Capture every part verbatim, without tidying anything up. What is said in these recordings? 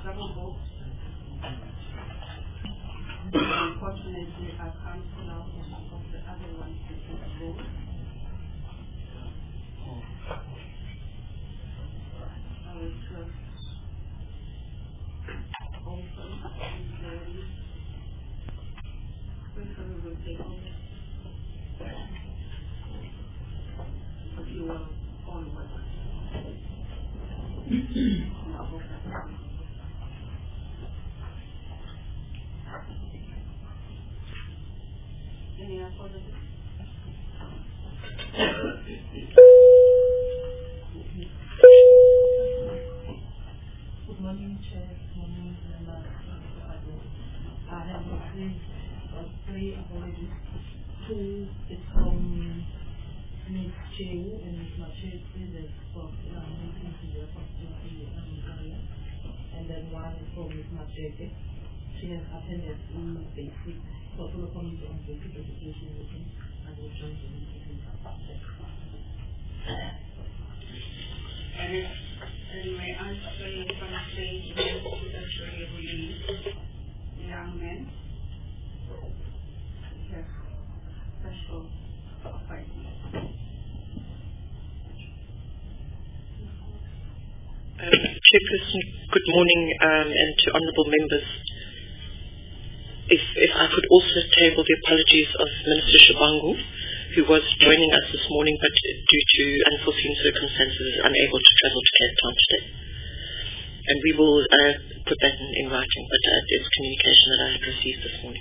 double booked. Unfortunately, I can't pull out any of the other ones to take a vote. I will just open and then which one will take over? If you will onward. Any other? Good morning, Chair. Good morning, members. I have received three apologies. Two is from Miz Chew and Miz Mache, previous for meeting to the opportunity area. And then one is from Miz Mache. She has attended in basic popular community on basic education meeting and will join the meeting. And anyway, I'm saying from the stage to actually release young men. Yes, special appointment. Um, Chairperson, good morning, um, and to honourable members. If, if I could also table the apologies of Minister Shabangu, who was joining us this morning, but due to unforeseen circumstances is unable to travel to Cape Town today. And we will uh, put that in, in writing, but uh, it's communication that I had received this morning.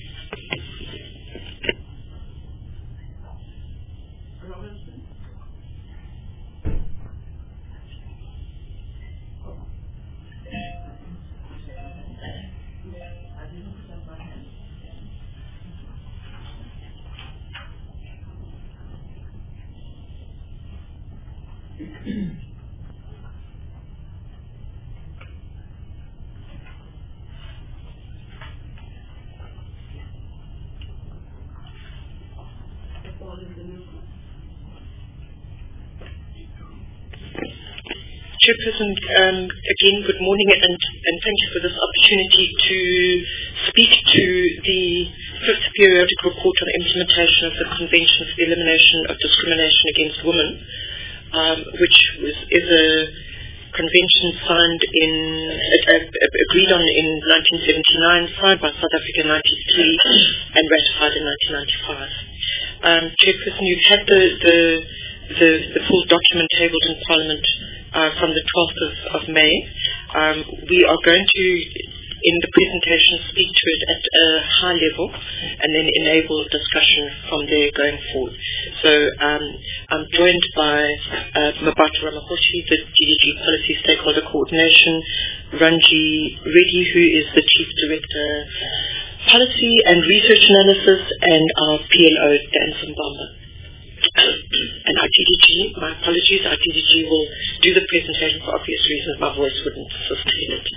Chairperson, um, again, good morning, and, and thank you for this opportunity to speak to the fifth periodic report on the implementation of the Convention for the Elimination of Discrimination Against Women, um, which was, is a convention signed in, uh, agreed on in nineteen seventy-nine, signed by South Africa in ninety-three, and ratified in nineteen ninety-five. Um, Chairperson, you've had the, the, the, the full document tabled in Parliament Uh, from the twelfth of, of May. Um, we are going to, in the presentation, speak to it at a high level and then enable discussion from there going forward. So um, I'm joined by uh, Mabato Ramahoshi, the G D G Policy Stakeholder Coordination, Ranji Reddy, who is the Chief Director Policy and Research Analysis, and our P L O, Dan Simbamba. And our G D G, my apologies, our G D G will do the presentation for obvious reasons. My voice wouldn't sustain it.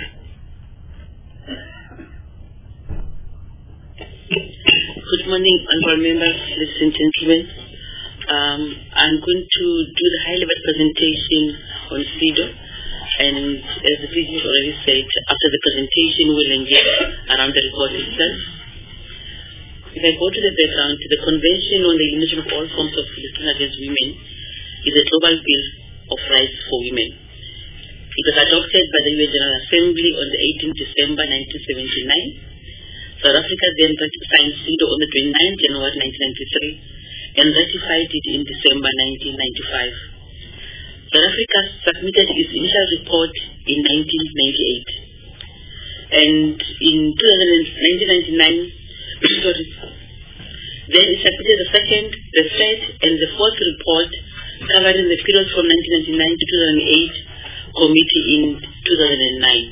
Good morning, honorable members, ladies and gentlemen. Um, I'm going to do the high-level presentation on SEDO, and as the president already said, after the presentation we'll engage around the report itself. If I go to the background, the Convention on the Elimination of All Forms of Discrimination Against Women is a global bill of rights for women. It was adopted by the U N General Assembly on the eighteenth of December nineteen seventy-nine. South Africa then signed SEDO on the twenty-ninth of January nineteen ninety-three and ratified it in December nineteen ninety-five. South Africa submitted its initial report in nineteen ninety-eight. And in nineteen ninety-nine, sorry, then it submitted the second, the third, and the fourth report covering the period from nineteen ninety-nine to two thousand eight committee in two thousand nine.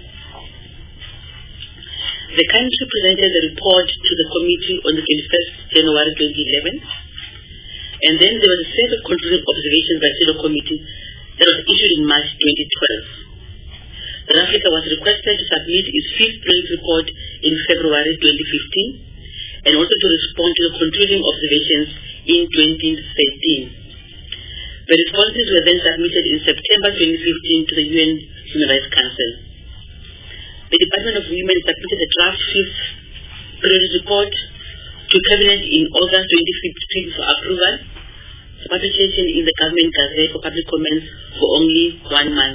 The country presented the report to the committee on the twenty-first of January twenty eleven, and then there was a set of concluding observations by SEDO committee that was issued in March twenty twelve. South Africa was requested to submit its fifth periodic report in February twenty fifteen, and also to respond to the concluding observations in twenty thirteen. The responses were then submitted in September twenty fifteen to the U N Human Rights Council. the Department of Women submitted a draft fifth periodic report to Cabinet in August twenty fifteen for approval, for publication in the Government Gazette for public comments for only one month.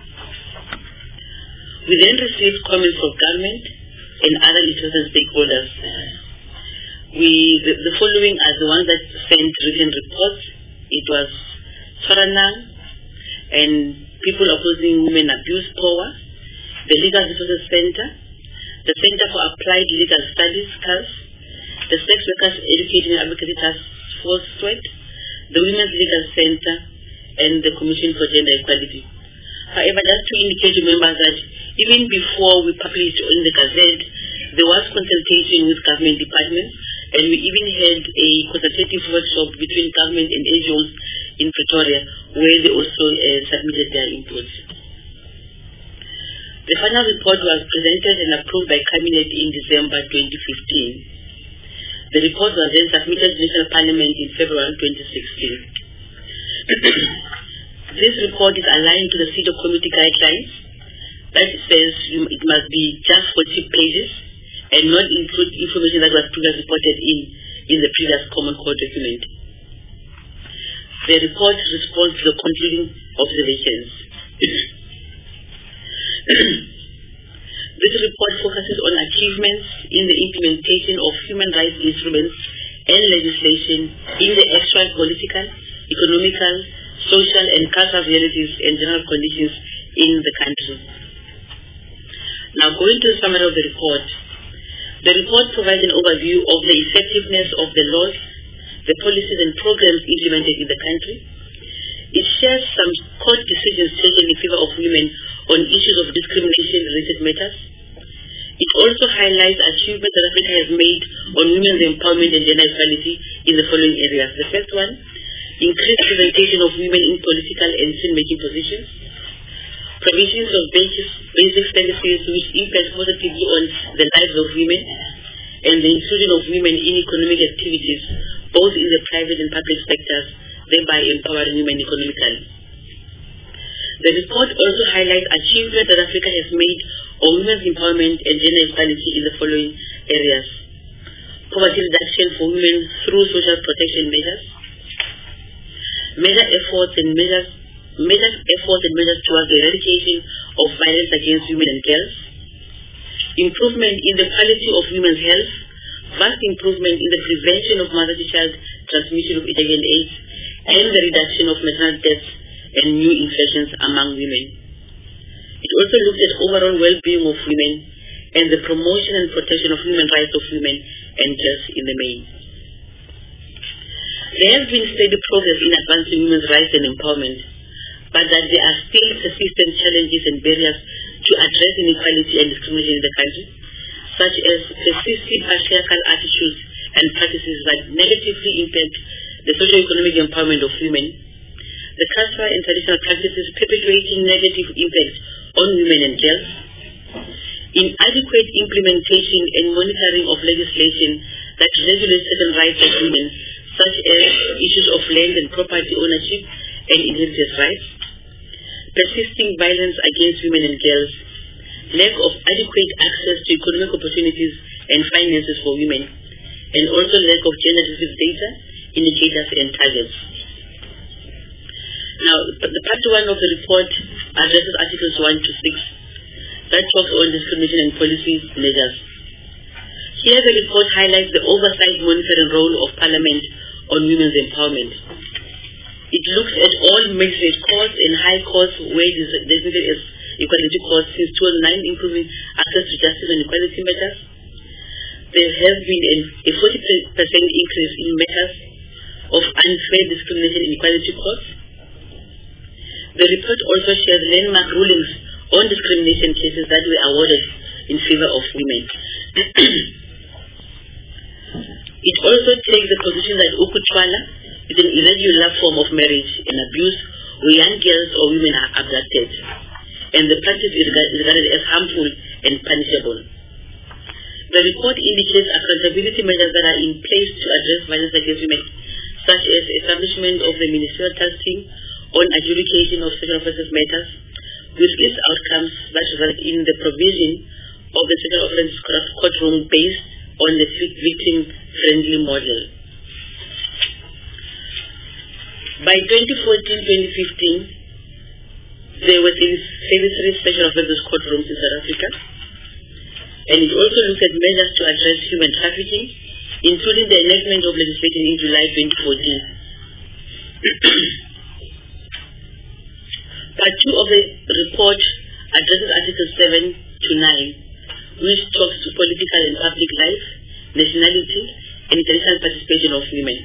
We then received comments from government and other interested stakeholders. We, the, the following are the ones that sent written reports. It was Tshwaranang and People Opposing Women Abuse Power, the Legal Resources Center, the Center for Applied Legal Studies, C A S, the Sex Workers Education and Advocacy Task Force, SWET, the Women's Legal Center, and the Commission for Gender Equality. However, just to indicate to members that even before we published in the Gazette, there was consultation with government departments, and we even had a consultative workshop between government and N G Os in Pretoria, where they also uh, submitted their inputs. The final report was presented and approved by Cabinet in December twenty fifteen. The report was then submitted to the National Parliament in February twenty sixteen. This report is aligned to the C E D O committee guidelines that says it must be just forty pages and not include information that was previously reported in, in the previous Common Core document. The report responds to the concluding observations. This report focuses on achievements in the implementation of human rights instruments and legislation in the actual political, economical, social and cultural realities and general conditions in the country. Now, going to the summary of the report. The report provides an overview of the effectiveness of the laws, the policies and programs implemented in the country. It shares some court decisions taken in favor of women on issues of discrimination-related matters. It also highlights achievements that Africa has made on women's empowerment and gender equality in the following areas. The first one, increased representation of women in political and decision-making positions, provisions of basic, basic services which impact positively on the lives of women, and the inclusion of women in economic activities, both in the private and public sectors, thereby empowering women economically. The report also highlights achievements that Africa has made on women's empowerment and gender equality in the following areas: poverty reduction for women through social protection measures, major efforts and measures, major efforts and measures towards the eradication of violence against women and girls, improvement in the quality of women's health, vast improvement in the prevention of mother-to-child transmission of H I V and AIDS, and the reduction of maternal deaths and new infections among women. It also looked at overall well-being of women and the promotion and protection of human rights of women and girls in the main. There has been steady progress in advancing women's rights and empowerment, but that there are still persistent challenges and barriers to address inequality and discrimination in the country, such as persistent patriarchal attitudes and practices that negatively impact the socio-economic empowerment of women, the cultural and traditional practices perpetuating negative impact on women and girls, inadequate implementation and monitoring of legislation that regulates certain rights of women, such as issues of land and property ownership and inheritance rights, persisting violence against women and girls, lack of adequate access to economic opportunities and finances for women, and also lack of gender-specific data, indicators, and targets. Now, the part one of the report addresses articles one to six that talks on discrimination and policy measures. Here, the report highlights the oversight monitoring role of Parliament on women's empowerment. It looks at all magistrate courts and high courts where designated as equality courts since two thousand nine, improving access to justice and equality matters. There has been a forty percent increase in matters of unfair discrimination in equality courts. The report also shares landmark rulings on discrimination cases that were awarded in favor of women. It also takes the position that Ukuthwala is an irregular form of marriage and abuse where young girls or women are abducted, and the practice is regarded as harmful and punishable. The report indicates accountability measures that are in place to address violence against women, such as establishment of the ministerial task team on adjudication of sexual offences matters, with its outcomes that result in the provision of the sexual offence courtroom based on the victim-friendly model. By twenty fourteen to twenty fifteen, there were thirty-three sexual offences courtrooms in South Africa, and it also looked at measures to address human trafficking, including the enactment of legislation in July twenty fourteen. Part two of the report addresses Articles seven to nine, which talks to political and public life, nationality, and international participation of women.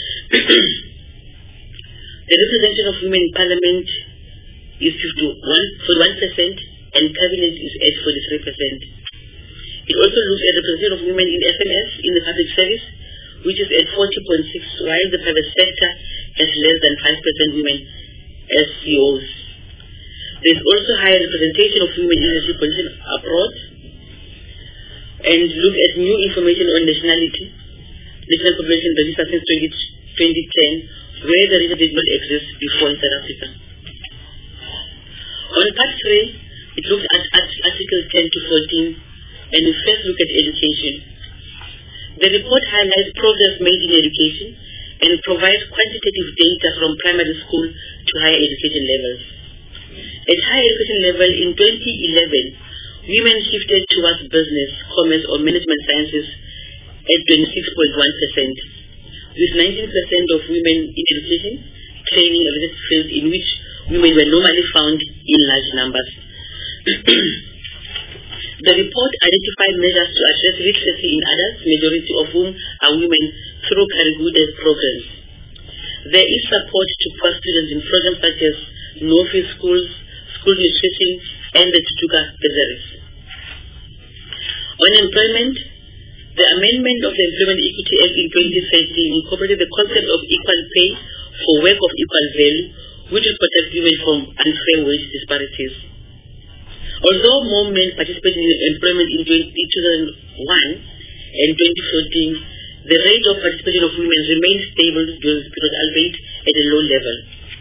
The representation of women in Parliament is fifty-one percent and Cabinet is at forty-three percent. It also looks at the representation of women in S M S in the public service, which is at forty point six, while the private sector has less than five percent women as C E Os. There is also higher representation of women in leadership positions abroad, and look at new information on nationality, national population register since twenty ten, where the register did not exist before in South Africa. On part three, it looks at Articles ten to fourteen, and we first look at education. The report highlights progress made in education and provides quantitative data from primary school to higher education levels. At higher education level in twenty eleven, women shifted towards business, commerce or management sciences at twenty-six point one percent, with nineteen percent of women in education, training and research fields in which women were normally found in large numbers. The report identified measures to address literacy in adults, majority of whom are women, through curricular programs. There is support to poor students in programs such as no-fee schools, school nutrition, and the Tutuka Bazaars. On employment, the amendment of the Employment Equity Act in twenty thirteen incorporated the concept of equal pay for work of equal value, which will protect women from unfair wage disparities. Although more men participated in employment in two thousand one and twenty fourteen, the rate of participation of women remained stable during this period, albeit at a low level.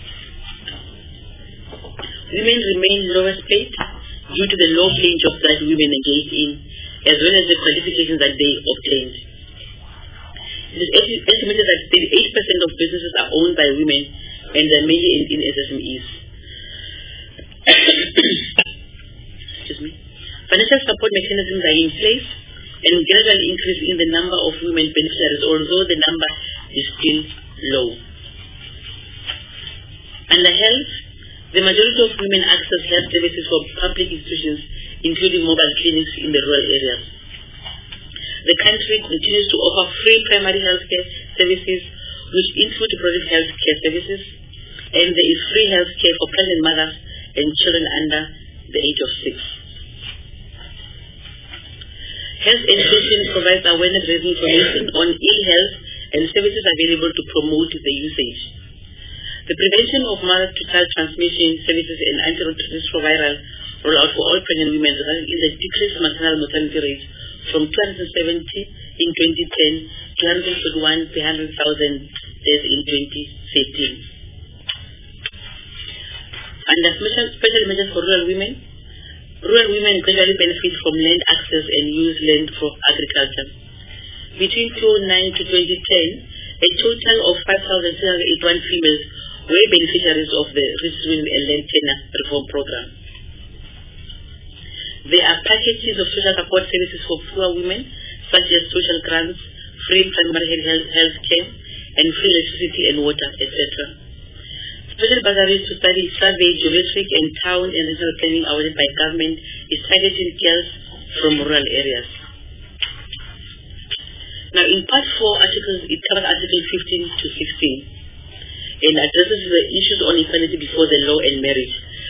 Women remain lowest paid due to the low paying jobs that women engaged in, as well as the qualifications that they obtained. It is estimated that thirty-eight percent of businesses are owned by women, and they are mainly in, in S M Es. Excuse me. Financial support mechanisms are in place, and gradual increase in the number of women beneficiaries, although the number is still low. Under health, the majority of women access health services from public institutions, including mobile clinics in the rural areas. The country continues to offer free primary health care services, which include reproductive health care services, and there is free health care for pregnant mothers and children under the age of six. Health education provides awareness-raising information on ill health and services available to promote the usage. The prevention of mother-to-child transmission services and antiretroviral rollout for all pregnant women resulted in the decreased maternal mortality rate from two hundred seventy in twenty ten to one hundred forty-one per one hundred thousand deaths in twenty thirteen. Under special, special measures for rural women, rural women gradually benefit from land access and use land for agriculture. Between two thousand nine to twenty ten, a total of five thousand three hundred eighty-one females were beneficiaries of the Restitution and Land Tenure Reform Program. There are packages of social support services for poor women, such as social grants, free primary health, health care, and free electricity and water, et cetera. Special bursaries to study survey, geometric, and town and regional planning awarded by government is targeting girls from rural areas. Now, in part four, articles, it covers Article fifteen to sixteen and addresses the issues on equality before the law and marriage.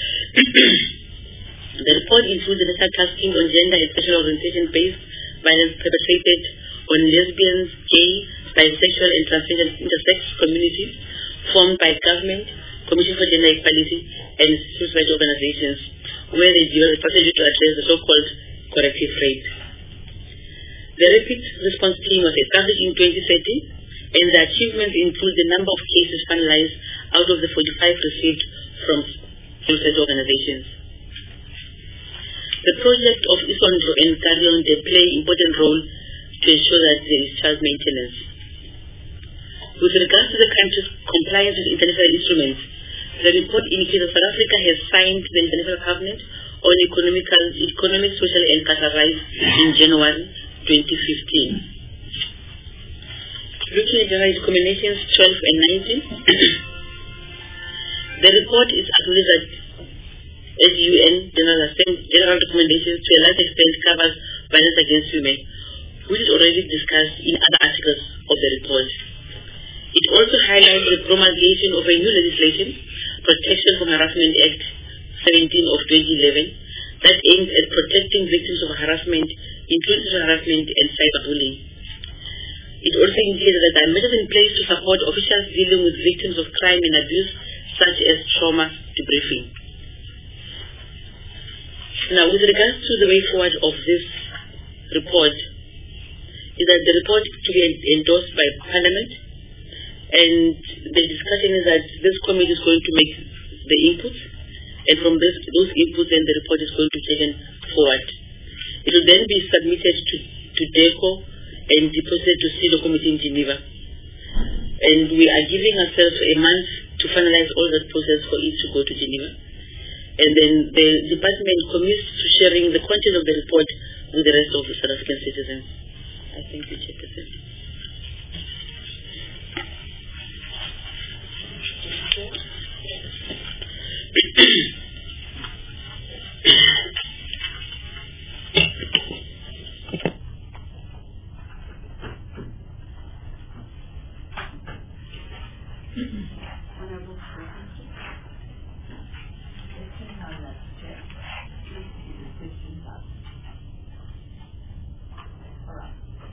The report includes the national task team on gender and sexual orientation-based violence perpetrated on lesbians, gay, bisexual, and transgender intersex communities formed by government, Commission for Gender Equality, and civil rights organizations, where they develop a strategy to address the so-called corrective rape. The rapid response team was established in twenty thirteen, and the achievements include the number of cases finalized out of the forty-five received from civil rights organizations. The project of Isondlo and Carrion, they play an important role to ensure that there is child maintenance. With regards to the country's compliance with international instruments, the report indicates that South Africa has signed the International Covenant on Economical, Economic, Social and Cultural Rights in January twenty fifteen. Looking at general recommendations twelve and nineteen, the report is acknowledged that S U N General, General Recommendations to a large extent covers violence against women, which is already discussed in other articles of the report. It also highlights the promulgation of a new legislation, Protection from Harassment Act seventeen of twenty eleven, that aims at protecting victims of harassment, including sexual harassment and cyberbullying. It also indicates that there are measures in place to support officials dealing with victims of crime and abuse, such as trauma debriefing. Now, with regards to the way forward of this report, is that the report to be endorsed by Parliament, and the discussion is that this committee is going to make the inputs, and from this, those inputs, then the report is going to be taken forward. It will then be submitted to, to DECO and deposited to C E D O committee in Geneva. And we are giving ourselves a month to finalize all that process for it to go to Geneva. And then the department commits to sharing the content of the report with the rest of the South African citizens. I think we check this in. Honourable President, question on that check. Please keep the questions up. All right.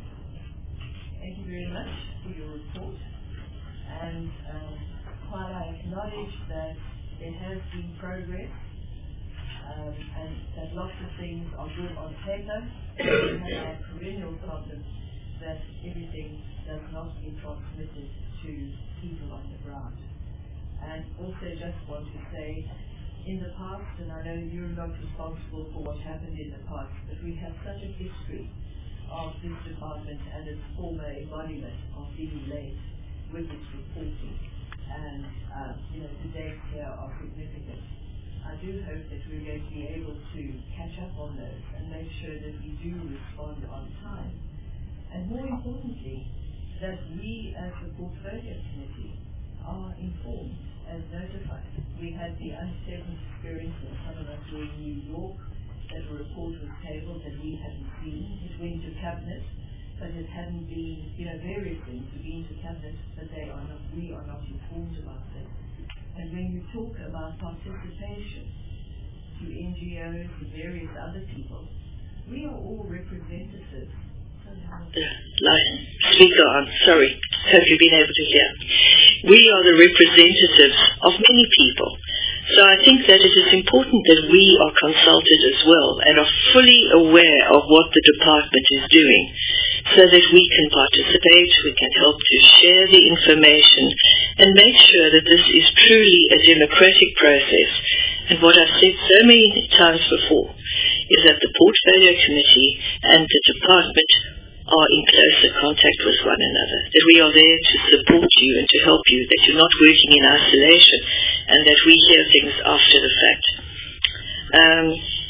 Thank you very much for your report. And um, while I acknowledge that there has been progress um, and that lots of things are good on paper, we have a perennial problem that everything does not get transmitted to people on the ground. And also just want to say, in the past, and I know you're not responsible for what happened in the past, but we have such a history of this department and its former embodiment of being late with its reporting. And, uh, you know, the dates here are significant. I do hope that we're going to be able to catch up on those and make sure that we do respond on time. And more importantly, that we as the Portfolio Committee are informed as notified. We had the unpleasant experience when some of us were in New York, that a report was tabled that we hadn't seen. It went to Cabinet, but it hadn't been, you know, various things have been to Cabinet, but they are not, we are not informed about them. And when you talk about participation to N G Os, to various other people, we are all representatives. The line. Speaker on. Sorry. Hope you've been able to hear. We are the representatives of many people. So I think that it is important that we are consulted as well and are fully aware of what the department is doing so that we can participate, we can help to share the information and make sure that this is truly a democratic process. And what I've said so many times before is that the Portfolio Committee and the department are in closer contact with one another, that we are there to support you and to help you, that you're not working in isolation, and that we hear things after the fact. Um,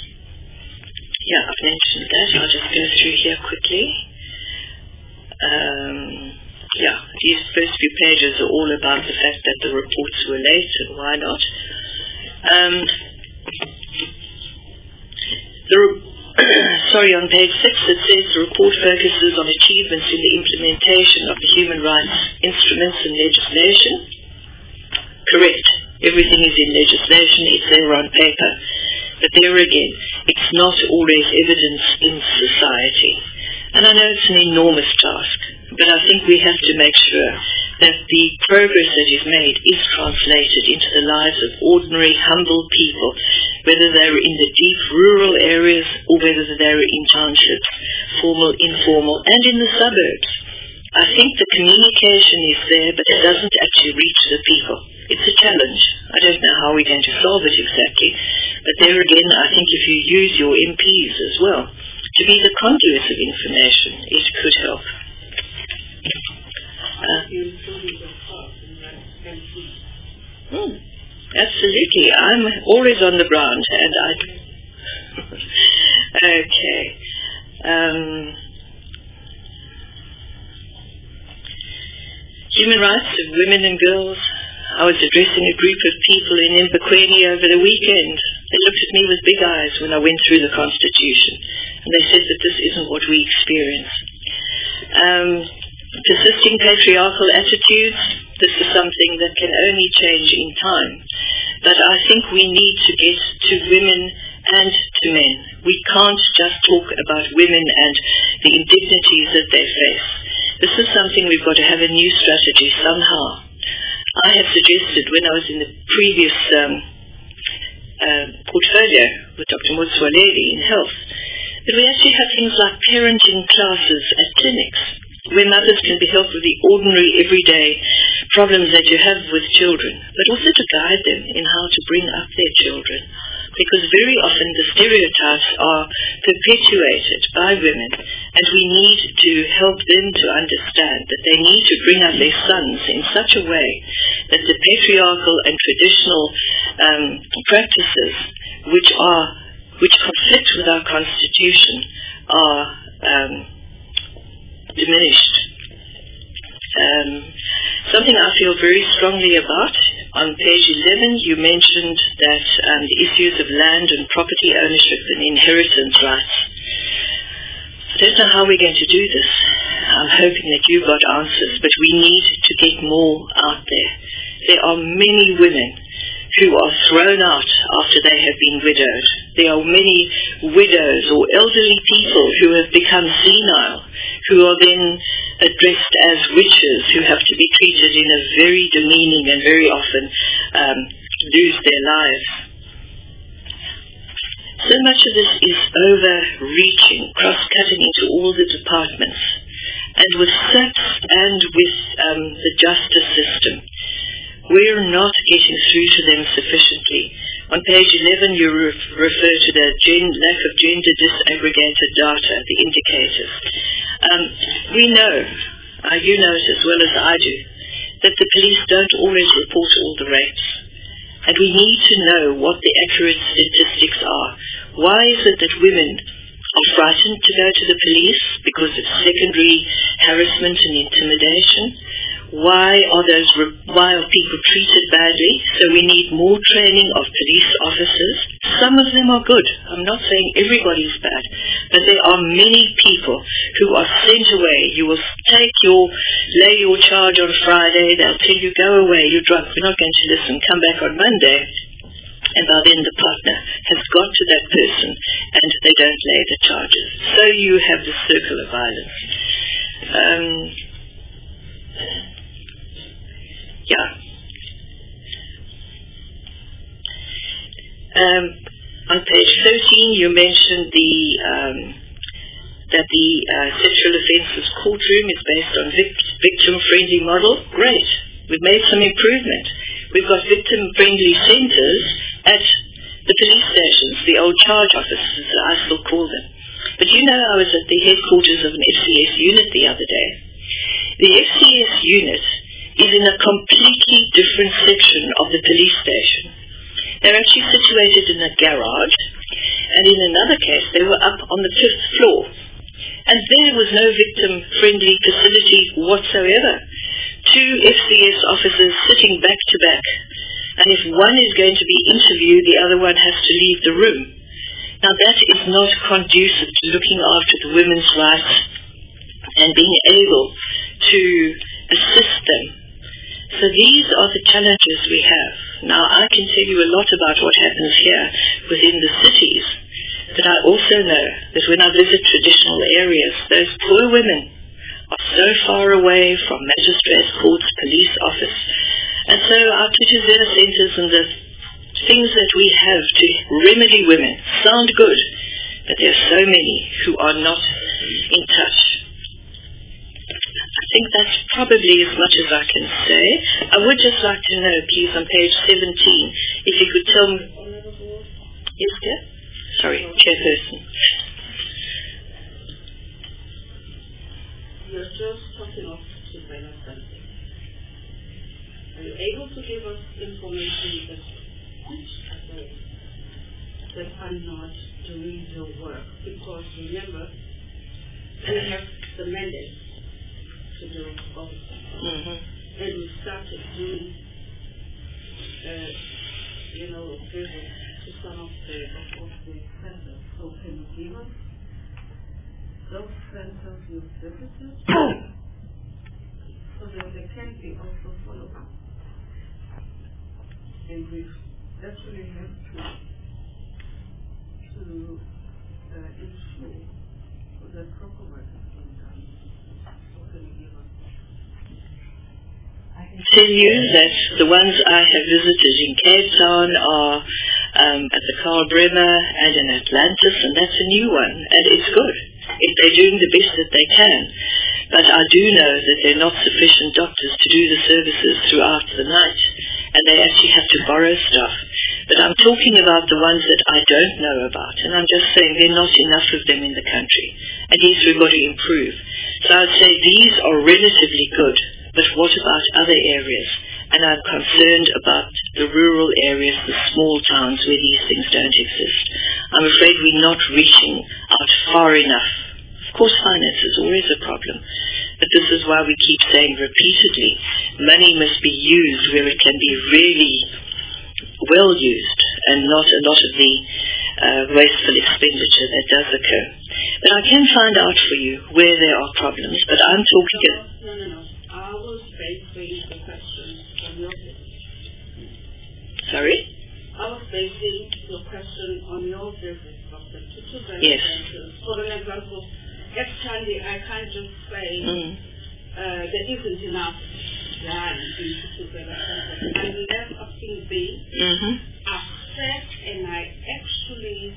yeah, I've mentioned that. I'll just go through here quickly. Um, yeah, these first few pages are all about the fact that the reports were late and why not. Um, the Sorry, on page six it says the report focuses on achievements in the implementation of the human rights instruments and legislation. Correct. Everything is in legislation, it's there on paper. But there again, it's not always evidence in society. And I know it's an enormous task, but I think we have to make sure that the progress that is made is translated into the lives of ordinary, humble people, whether they're in the deep rural areas or whether they're in townships, formal, informal, and in the suburbs. I think the communication is there, but it doesn't actually reach the people. it's a challenge. I don't know how we're going to solve it exactly, but there again, I think if you use your M Ps as well to be the conduits of information, it could help. Uh, hmm, absolutely. I'm always on the ground, and I... okay. Um, human rights of women and girls. I was addressing a group of people in Mbekweni over the weekend. They looked at me with big eyes when I went through the Constitution, and they said that this isn't what we experience. Um, persisting patriarchal attitudes, this is something that can only change in time. But I think we need to get to women and to men. We can't just talk about women and the indignities that they face. This is something we've got to have a new strategy somehow. I have suggested when I was in the previous um, uh, portfolio with Doctor Motsoaledi in health that we actually have things like parenting classes at clinics where mothers can be helped with the ordinary everyday problems that you have with children, but also to guide them in how to bring up their children. Because very often the stereotypes are perpetuated by women, and we need to help them to understand that they need to bring up their sons in such a way that the patriarchal and traditional um, practices which are which conflict with our Constitution are um, diminished. Um, something I feel very strongly about. On page eleven, you mentioned that um, the issues of land and property ownership and inheritance rights. I don't know how we're going to do this. I'm hoping that you've got answers, but we need to get more out there. There are many women who are thrown out after they have been widowed. There are many widows or elderly people who have become senile, who are then addressed as witches, who have to be treated in a very demeaning and very often um, lose their lives. So much of this is overreaching, cross-cutting into all the departments, and with S A P S and with um, the justice system. We're not getting through to them sufficiently. On page eleven, you re refer to the gen lack of gender disaggregated data, the indicators. Um, we know, uh, you know it as well as I do, that the police don't always report all the rapes. And we need to know what the accurate statistics are. Why is it that women are frightened to go to the police because of secondary harassment and intimidation? Why are those why are people treated badly? So we need more training of police officers. Some of them are good. I'm not saying everybody's bad, but there are many people who are sent away. You will take your lay your charge on Friday. They'll tell you, go away, you're drunk, we're not going to listen, come back on Monday. And by then the partner has got to that person and they don't lay the charges. So you have the circle of violence. Um, yeah. Um, on page thirteen you mentioned the um, that the uh, sexual offences courtroom is based on vic victim-friendly model. Great. We've made some improvement. We've got victim-friendly centres at the police stations, the old charge offices, I still call them. But you know, I was at the headquarters of an F C S unit the other day. The F C S unit is in a completely different section of the police station. They're actually situated in a garage, and in another case, they were up on the fifth floor. And there was no victim-friendly facility whatsoever. Two F C S officers sitting back to back. And if one is going to be interviewed, the other one has to leave the room. Now that is not conducive to looking after the women's rights and being able to assist them. So these are the challenges we have. Now I can tell you a lot about what happens here within the cities, but I also know that when I visit traditional areas, those poor women are so far away from magistrates' courts, police office. And so our Tutuzela centres and the things that we have to remedy women sound good, but there are so many who are not in touch. I think that's probably as much as I can say. I would just like to know, please, on page seventeen, if you could tell me... Yes, dear? Sorry, Chairperson. You're just talking of surveillance benefits. Are you able to give us information that which are those that are not doing the work? Because remember, we have the mandate to do everything. Mm-hmm. And we started doing, uh, you know, visits to some of the, of the centers. So can you give us those centers you visited so that they can be also followed up? And we actually have to, to uh, ensure that proper work is being done. So can you give us I can tell you that the ones I have visited in Cape Town are um, at the Karl Bremer and in Atlantis, and that's a new one, and it's good. If they're doing the best that they can. But I do know that there are not sufficient doctors to do the services throughout the night, and they actually have to borrow stuff. But I'm talking about the ones that I don't know about, and I'm just saying there are not enough of them in the country, and yes, we've got to improve. So I'd say these are relatively good. But what about other areas? And I'm concerned about the rural areas, the small towns where these things don't exist. I'm afraid we're not reaching out far enough. Of course, finance is always a problem. But this is why we keep saying repeatedly, money must be used where it can be really well used and not a lot of the uh, wasteful expenditure that does occur. But I can find out for you where there are problems, but I'm talking... No, no, no. no. I was basing the question on your visit. Sorry? I was basing your question on your visit, Doctor to two Yes. centers. For an example, actually, I can't just say Mm. uh, there isn't enough land in two centers. Unless something big, Mm-hmm. I said and I actually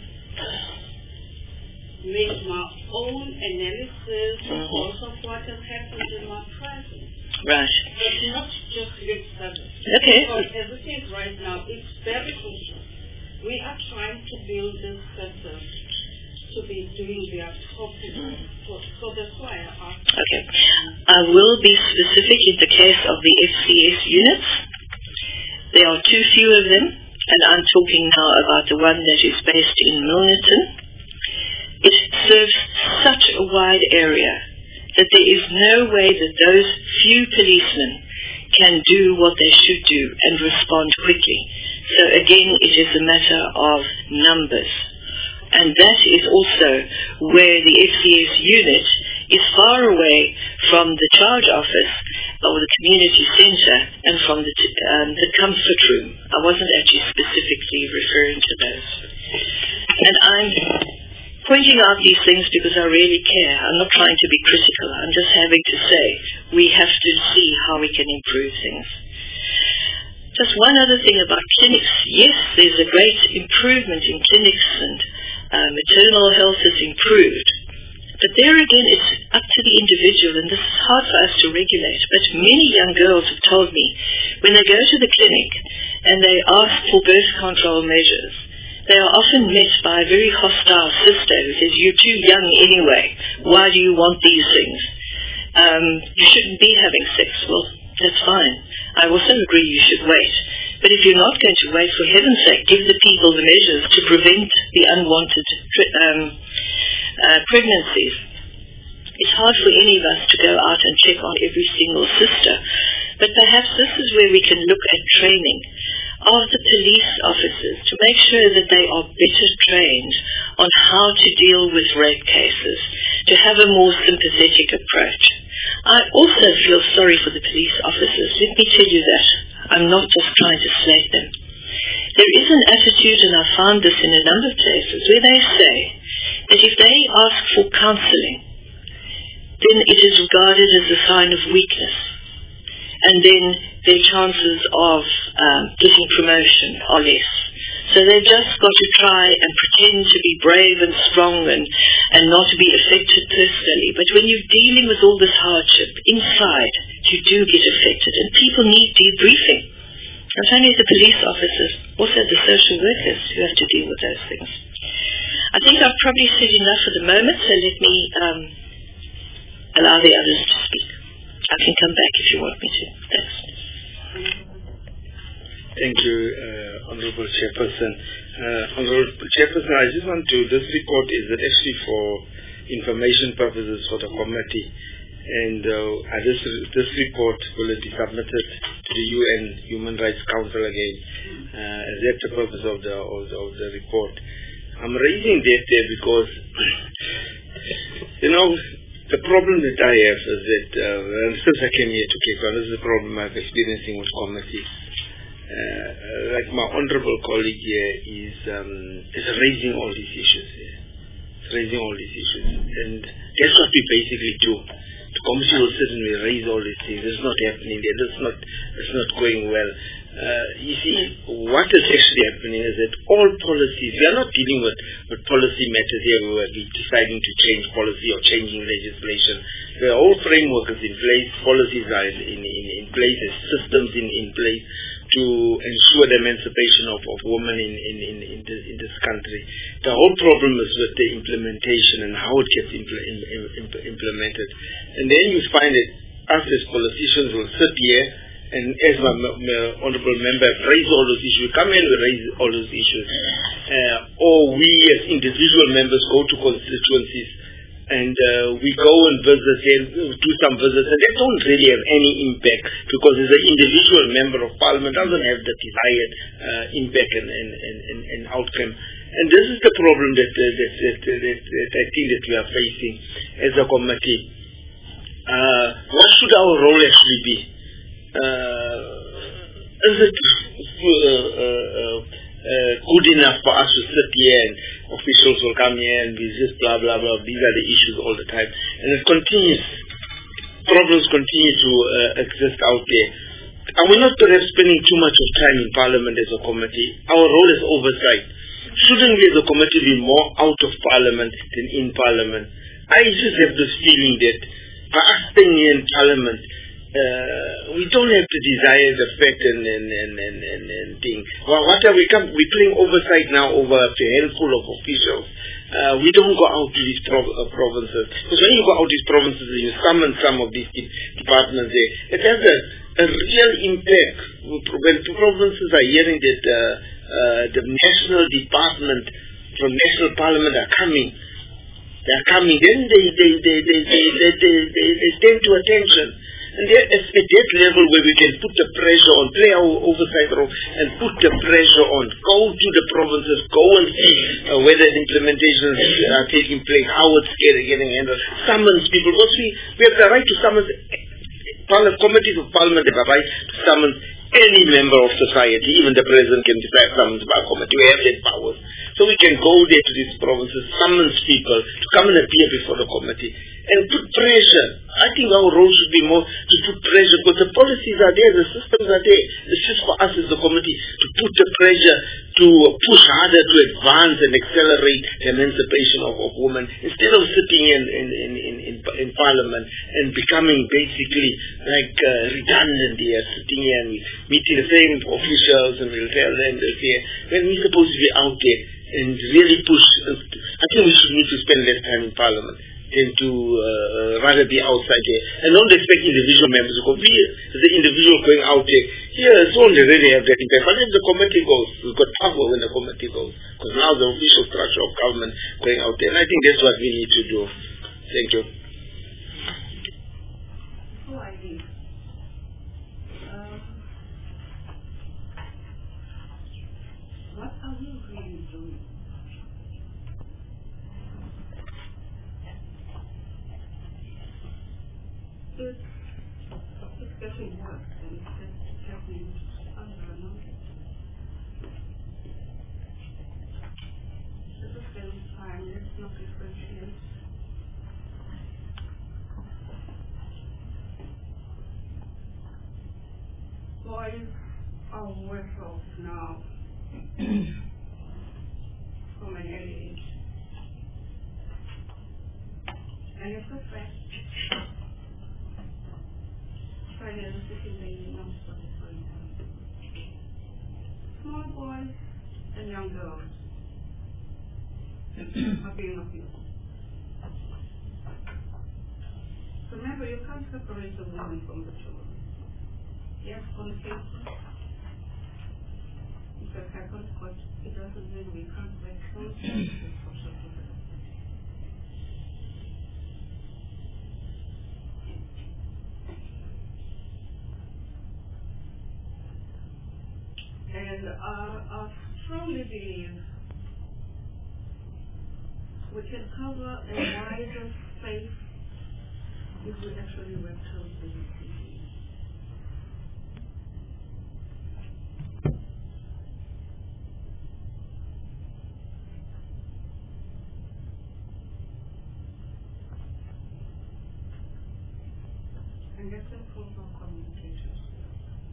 made my own analysis Mm-hmm. also of what has happened in my presence. Right. It's not just lip service. Okay. Because as it is right now, it's very crucial. We are trying to build this center to be doing their focus. So, so that's why I asked. Okay. I will be specific in the case of the F C S units. There are too few of them, and I'm talking now about the one that is based in Milnerton. It serves such a wide area that there is no way that those few policemen can do what they should do and respond quickly. So again, it is a matter of numbers. And that is also where the F C S unit is far away from the charge office or the community centre and from the, um, the comfort room. I wasn't actually specifically referring to those. And I'm pointing out these things because I really care. I'm not trying to be critical. I'm just having to say we have to see how we can improve things. Just one other thing about clinics. Yes, there's a great improvement in clinics and uh, maternal health has improved. But there again, it's up to the individual, and this is hard for us to regulate. But many young girls have told me when they go to the clinic and they ask for birth control measures, they are often met by a very hostile sister who says, you're too young anyway. Why do you want these things? Um, you shouldn't be having sex. Well, that's fine. I also agree you should wait. But if you're not going to wait, for heaven's sake, give the people the measures to prevent the unwanted um, uh, pregnancies. It's hard for any of us to go out and check on every single sister. But perhaps this is where we can look at training of the police officers to make sure that they are better trained on how to deal with rape cases, to have a more sympathetic approach. I also feel sorry for the police officers. Let me tell you that. I'm not just trying to slate them. There is an attitude, and I found this in a number of places, where they say that if they ask for counselling, then it is regarded as a sign of weakness. And then their chances of um, getting promotion are less. So they've just got to try and pretend to be brave and strong and and not to be affected personally. But when you're dealing with all this hardship inside, you do get affected, and people need debriefing. Not only the police officers, also the social workers who have to deal with those things. I think I've probably said enough for the moment, so let me um, allow the others to speak. I can come back if you want me to. Thanks. Thank you, uh, Honorable Chairperson. Uh, Honorable Chairperson, I just want to, this report is actually for information purposes for the committee. And uh, this, this report will be submitted to the U N Human Rights Council again. Uh, that's the purpose of the, of the, of the report. I'm raising that there because, you know, the problem that I have is that, uh, and since I came here to Cape Town, this is the problem I'm experiencing with committees. Uh, like my honorable colleague here is, um, is raising all these issues here. It's raising all these issues. And that's what we basically do. The committee will sit and we raise all these things. It's not happening there. It's not, it's not going well. Uh, you see, what is actually happening is that all policies, we are not dealing with, with policy matters here where we're deciding to change policy or changing legislation. The whole framework is in place, policies are in, in, in place, there's systems in, in place to ensure the emancipation of, of women in, in, in, in, this, in this country. The whole problem is with the implementation and how it gets impl impl implemented. And then you find that us as politicians will sit here and as my, my honorable member raise all those issues, come in and raise all those issues. Uh, or we as individual members go to constituencies and uh, we go and visit and do some visits, and they don't really have any impact because as an individual member of parliament doesn't have the desired uh, impact and, and, and, and, and outcome. And this is the problem that, uh, that, that, that, that, that I think that we are facing as a committee. Uh, what should our role actually be? Uh, is it uh, uh, uh, uh, good enough for us to sit here and officials will come here and we just blah blah blah, these are the issues all the time, and it continues, problems continue to uh, exist out there. Are we not perhaps spending too much of time in parliament as a committee? Our role is oversight. Shouldn't we as a committee be more out of parliament than in parliament? I just have this feeling that by us staying here in parliament, Uh, we don't have the desired effect and and and and, and, and thing. Well, what are we come? We're playing oversight now over a handful of officials. Uh, we don't go out to these prov uh, provinces, because when you go out to these provinces and you summon some of these departments there, it has a, a real impact. When provinces are hearing that uh, uh, the national department from national parliament are coming, they are coming, then they they they they they they, they, they, they stand to attention. And there is at that level where we can put the pressure on, play our oversight role, and put the pressure on. Go to the provinces, go and see uh, whether implementations are taking place, how it's getting, getting handled. Summons people, because we, we have the right to summon, parliament, committees of parliament have the right to summon any member of society. Even the president can decide summons by committee. We have that power. So we can go there to these provinces, summons people to come and appear before the committee and put pressure. I think our role should be more to put pressure, because the policies are there, the systems are there. It's just for us as the committee to put the pressure to push harder to advance and accelerate the emancipation of, of women, instead of sitting in in, in, in, in in parliament and becoming basically like uh, redundant here, sitting here and meeting the same officials and we'll tell them that here when we're supposed to be out there and really push. I think we should need to spend less time in parliament than to uh, rather be outside there. And don't expect individual members to go. We, as the individual going out there, here, it's only really have that impact. But if the committee goes, we've got power when the committee goes. Because now the official structure of government going out there. And I think that's what we need to do. Thank you. Before I leave, um, what are we really doing? It's, it's getting worse, and it's getting unrealistic. At the same time, let's not differentiate. Boys are worse off now from an early age. And it's a fact. Sorry, I was sitting there, you know, for this reason. Small boys and young girls are being abused. So remember, you can't separate the women from the children. Yes, on paper, it's a second, but it doesn't mean we can't make those choices for social And uh, I strongly believe we can cover a wider space if we actually work towards the U C D. And let's improve our communication skills.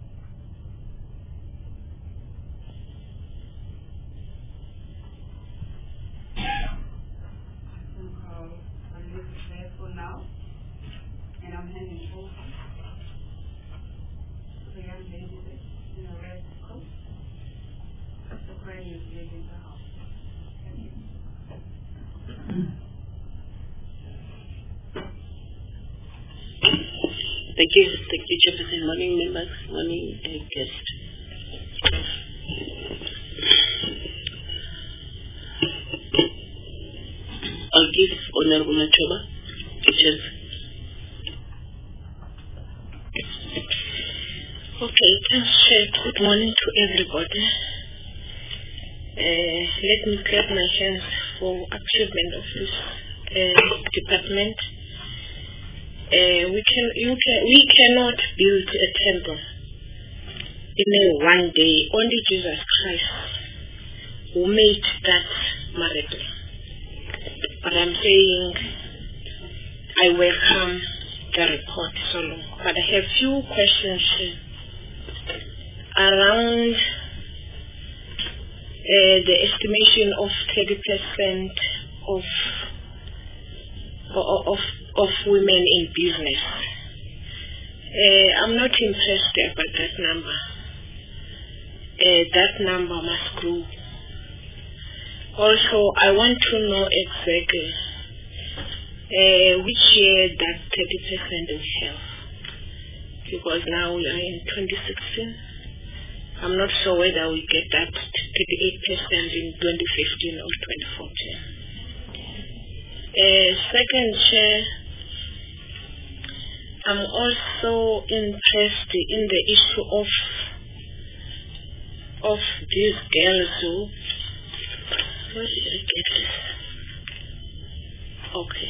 I'll leave it there for now, and I'm handing over to the young lady there in a red coat. The granny is leaving the house. Thank you. Thank you, thank you, Chairperson. Morning, members. Morning, uh, guest. I'll give Honorable Machoba a chance. Okay, thanks, Chair. Good morning to everybody. Uh, let me clap my hands for achievement of this uh, department. Uh, we can, you can, we cannot build a temple in a one day. Only Jesus Christ who made that miracle. But I'm saying I welcome the report so long. But I have few questions here around uh, the estimation of thirty percent of of of women in business. Uh, I'm not impressed about that number. Uh, that number must grow. Also, I want to know exactly uh, which year that thirty percent will have. Because now we are in twenty sixteen. I'm not sure whether we get that thirty-eight percent in twenty fifteen or twenty fourteen. Uh, second, Chair, I'm also interested in the issue of of these girls who. Where did I get this? Okay.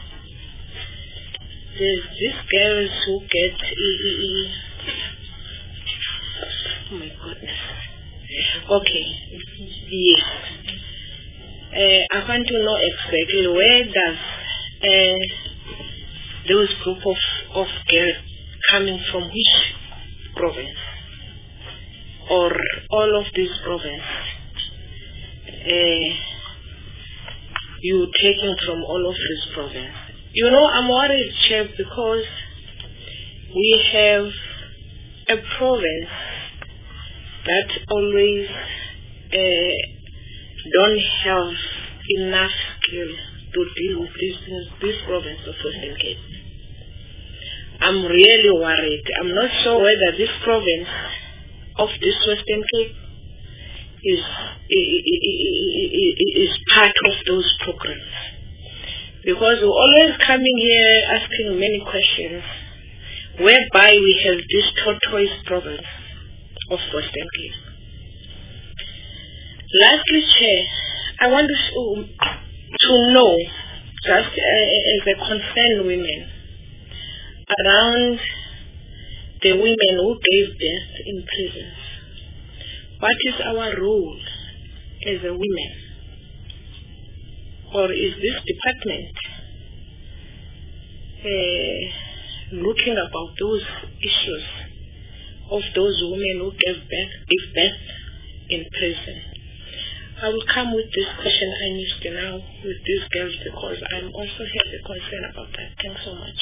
There's these girls who get E E E. Oh my goodness. Okay. Yes. Uh, I want to know exactly where does uh, those group of, of girls coming from which province? Or all of these provinces? Uh, you taking from all of this province. You know, I'm worried, Chair, because we have a province that always uh, don't have enough skill to deal with this, this province of Western Cape. I'm really worried. I'm not sure whether this province of this Western Cape is is part of those programs, because we're always coming here asking many questions, whereby we have this tortoise province of Western Cape. Lastly, Chair, I want to to know, just uh, as a concerned women, around the women who gave birth in prisons. What is our role as a women? Or is this department uh, looking about those issues of those women who gave birth, give birth in prison? I will come with this question I missed now with these girls because I'm also have a concern about that. Thanks so much.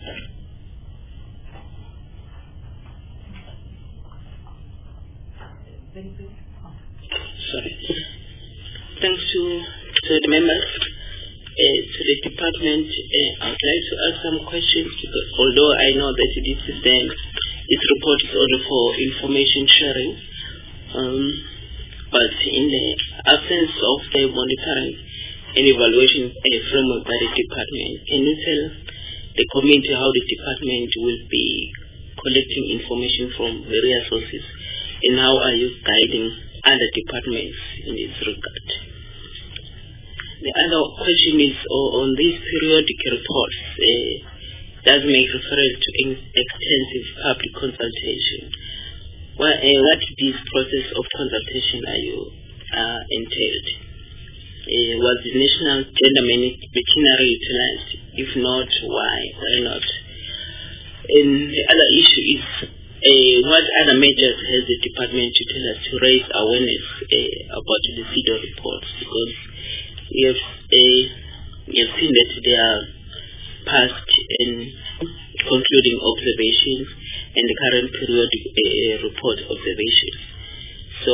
Sorry. Thanks to, to the members, uh, to the department. Uh, I would like to ask some questions because although I know that this is the this report is only for information sharing, um, but in the absence of the monitoring and evaluation uh, framework by the department, can you tell the community how the department will be collecting information from various sources, and how are you guiding other departments in this regard? The other question is uh, on these periodic reports. Uh, does make reference to extensive public consultation. Well, uh, what this process of consultation are you uh, entailed? Uh, was the national gender machinery utilized? If not, why? Why not? And the other issue is uh, what other measures has the department utilized to raise awareness uh, about the CEDAW reports? Because we have, uh, we have seen that there are past and concluding observations and the current periodic uh, report observations. So,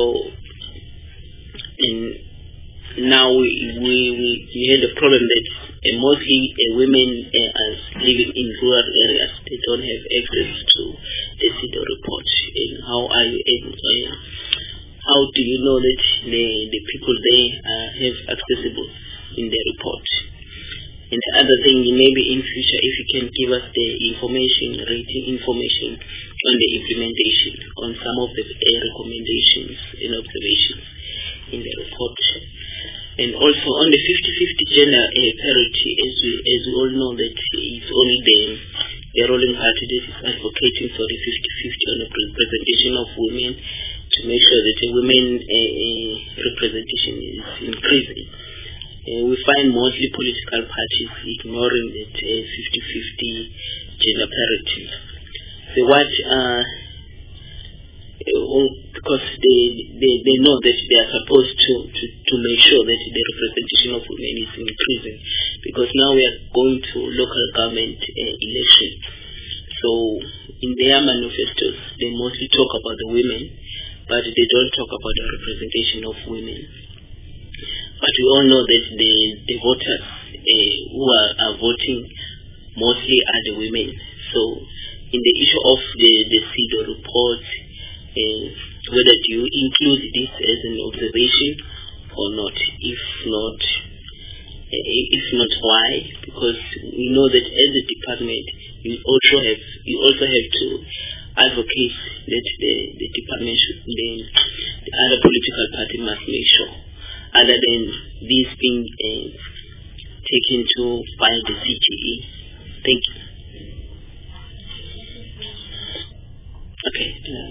and now we we, we, we had a problem that uh, mostly uh, women uh, are living in rural areas. They don't have access to the CEDAW report. And how are you able to, uh, how do you know that the, the people there uh, have accessible in the report? And the other thing, maybe in future, if you can give us the information, rating information on the implementation, on some of the uh, recommendations and observations in the report. And also on the fifty fifty gender uh, parity, as we, as we all know that it's only the, the ruling party that is advocating for the fifty fifty on the representation of women to make sure that the women uh, uh, representation is increasing. Uh, we find mostly political parties ignoring that fifty fifty uh, gender parity. So what, uh, uh, because they, they they know that they are supposed to, to, to make sure that the representation of women is increasing, because now we are going to local government uh, elections. So in their manifestos, they mostly talk about the women, but they don't talk about the representation of women. But we all know that the, the voters uh, who are, are voting mostly are the women. So in the issue of the, the CEDAW report, uh, whether do you include this as an observation or not? If not, uh, if not, why? Because we know that as a department, you also have you also have to advocate that the, the department should, the, the other political party must make sure, other than these being uh, taken to by the C G E. Thank you. Okay.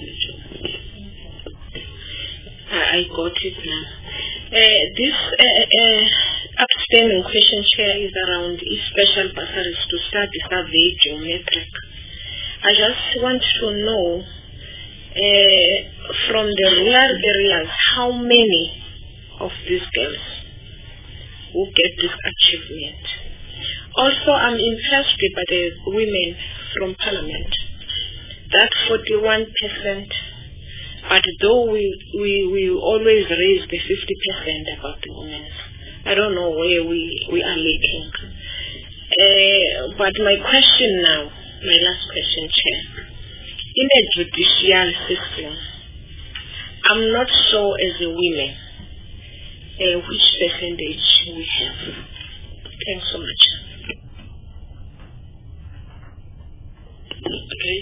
I got it now. Uh, this uh, uh, outstanding question, Chair, is around if special bursaries to study survey geometric. I just want to know uh, from the rural areas how many of these girls who get this achievement. Also, I'm impressed by the women from Parliament. That forty-one percent, but though we, we, we always raise the fifty percent about the women, I don't know where we, we are lacking. Uh, but my question now, my last question, Chair. In the judicial system, I'm not sure as a woman uh, which percentage we have. Thanks so much. Okay.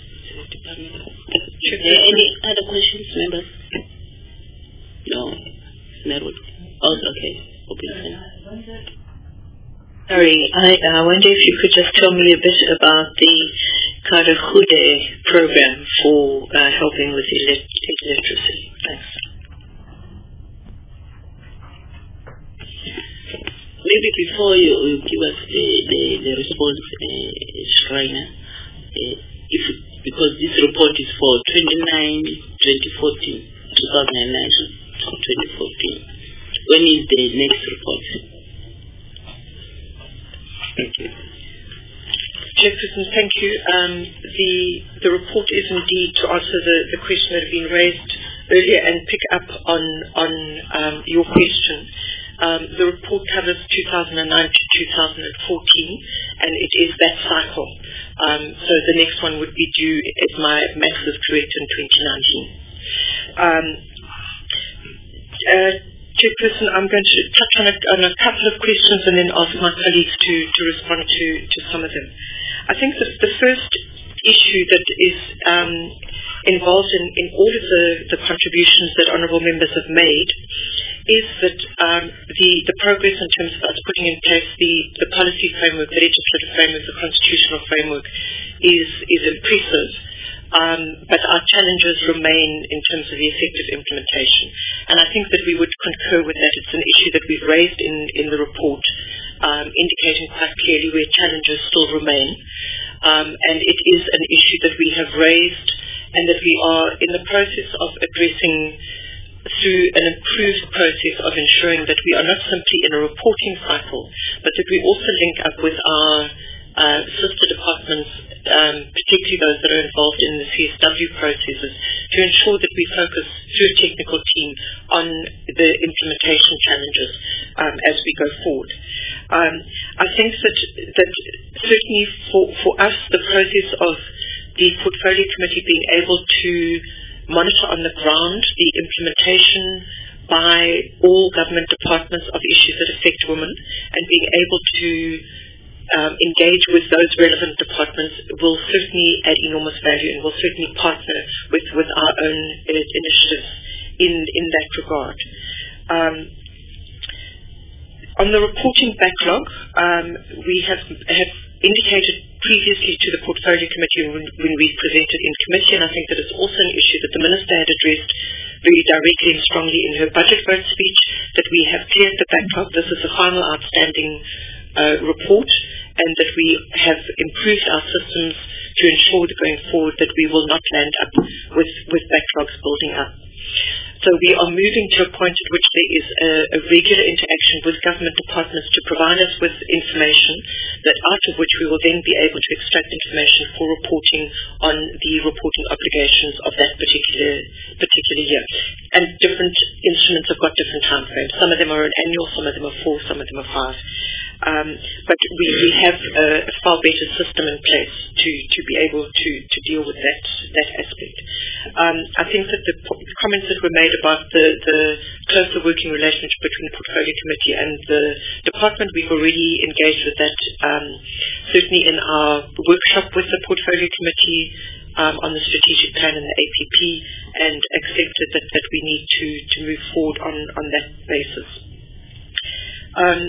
Sure. Uh, any other questions, members? No. Network. Oh, okay. Open. Sorry, I uh, wonder if you could just tell me a bit about the Karahude program for uh, helping with illit- illiteracy. Thanks. Maybe before you, you give us the, the, the response, uh, Shriner, uh, if because this report is for twenty-nine, twenty fourteen, two thousand nine to twenty fourteen. when is the next report? Thank you. Chairperson, thank you. Um, the the report is indeed to answer the, the question that had been raised earlier and pick up on on um, your question. Um, the report covers two thousand nine to two thousand fourteen, and it is that cycle. Um, so the next one would be due, if my maths is correct, in twenty nineteen. Um, uh, Chairperson, I'm going to touch on a, on a couple of questions and then ask my colleagues to, to respond to, to some of them. I think that the first issue that is um, involved in, in all of the, the contributions that honourable members have made is that um, the, the progress in terms of us putting in place the, the policy framework, the legislative framework, the constitutional framework is, is impressive. Um, but our challenges remain in terms of the effective implementation. And I think that we would concur with that. It's an issue that we've raised in, in the report, um, indicating quite clearly where challenges still remain. Um, and it is an issue that we have raised and that we are in the process of addressing through an improved process of ensuring that we are not simply in a reporting cycle, but that we also link up with our uh, sister departments, um, particularly those that are involved in the C S W processes, to ensure that we focus through a technical team on the implementation challenges um, as we go forward. Um, I think that, that certainly for, for us, the process of the Portfolio Committee being able to monitor on the ground the implementation by all government departments of issues that affect women and being able to um, engage with those relevant departments will certainly add enormous value and will certainly partner with, with our own uh, initiatives in, in that regard. Um, on the reporting backlog, um, we have, have indicated previously to the Portfolio Committee when, when we presented in committee, and I think that it's also an issue that the Minister had addressed very directly and strongly in her budget vote speech, that we have cleared the backlog. This is the final outstanding uh, report, and that we have improved our systems to ensure that going forward that we will not land up with, with backlogs building up. So we are moving to a point at which there is a, a regular interaction with government departments to provide us with information that out of which we will then be able to extract information for reporting on the reporting obligations of that particular particular year. And different instruments have got different time frames. Some of them are an annual, some of them are four, some of them are five. Um, but we, we have a, a far better system in place to, to be able to, to deal with that that aspect. Um, I think that the comments that were made about the, the closer working relationship between the Portfolio Committee and the department, we've already engaged with that, um, certainly in our workshop with the Portfolio Committee um, on the strategic plan and the A P P, and accepted that, that we need to, to move forward on, on that basis. Um,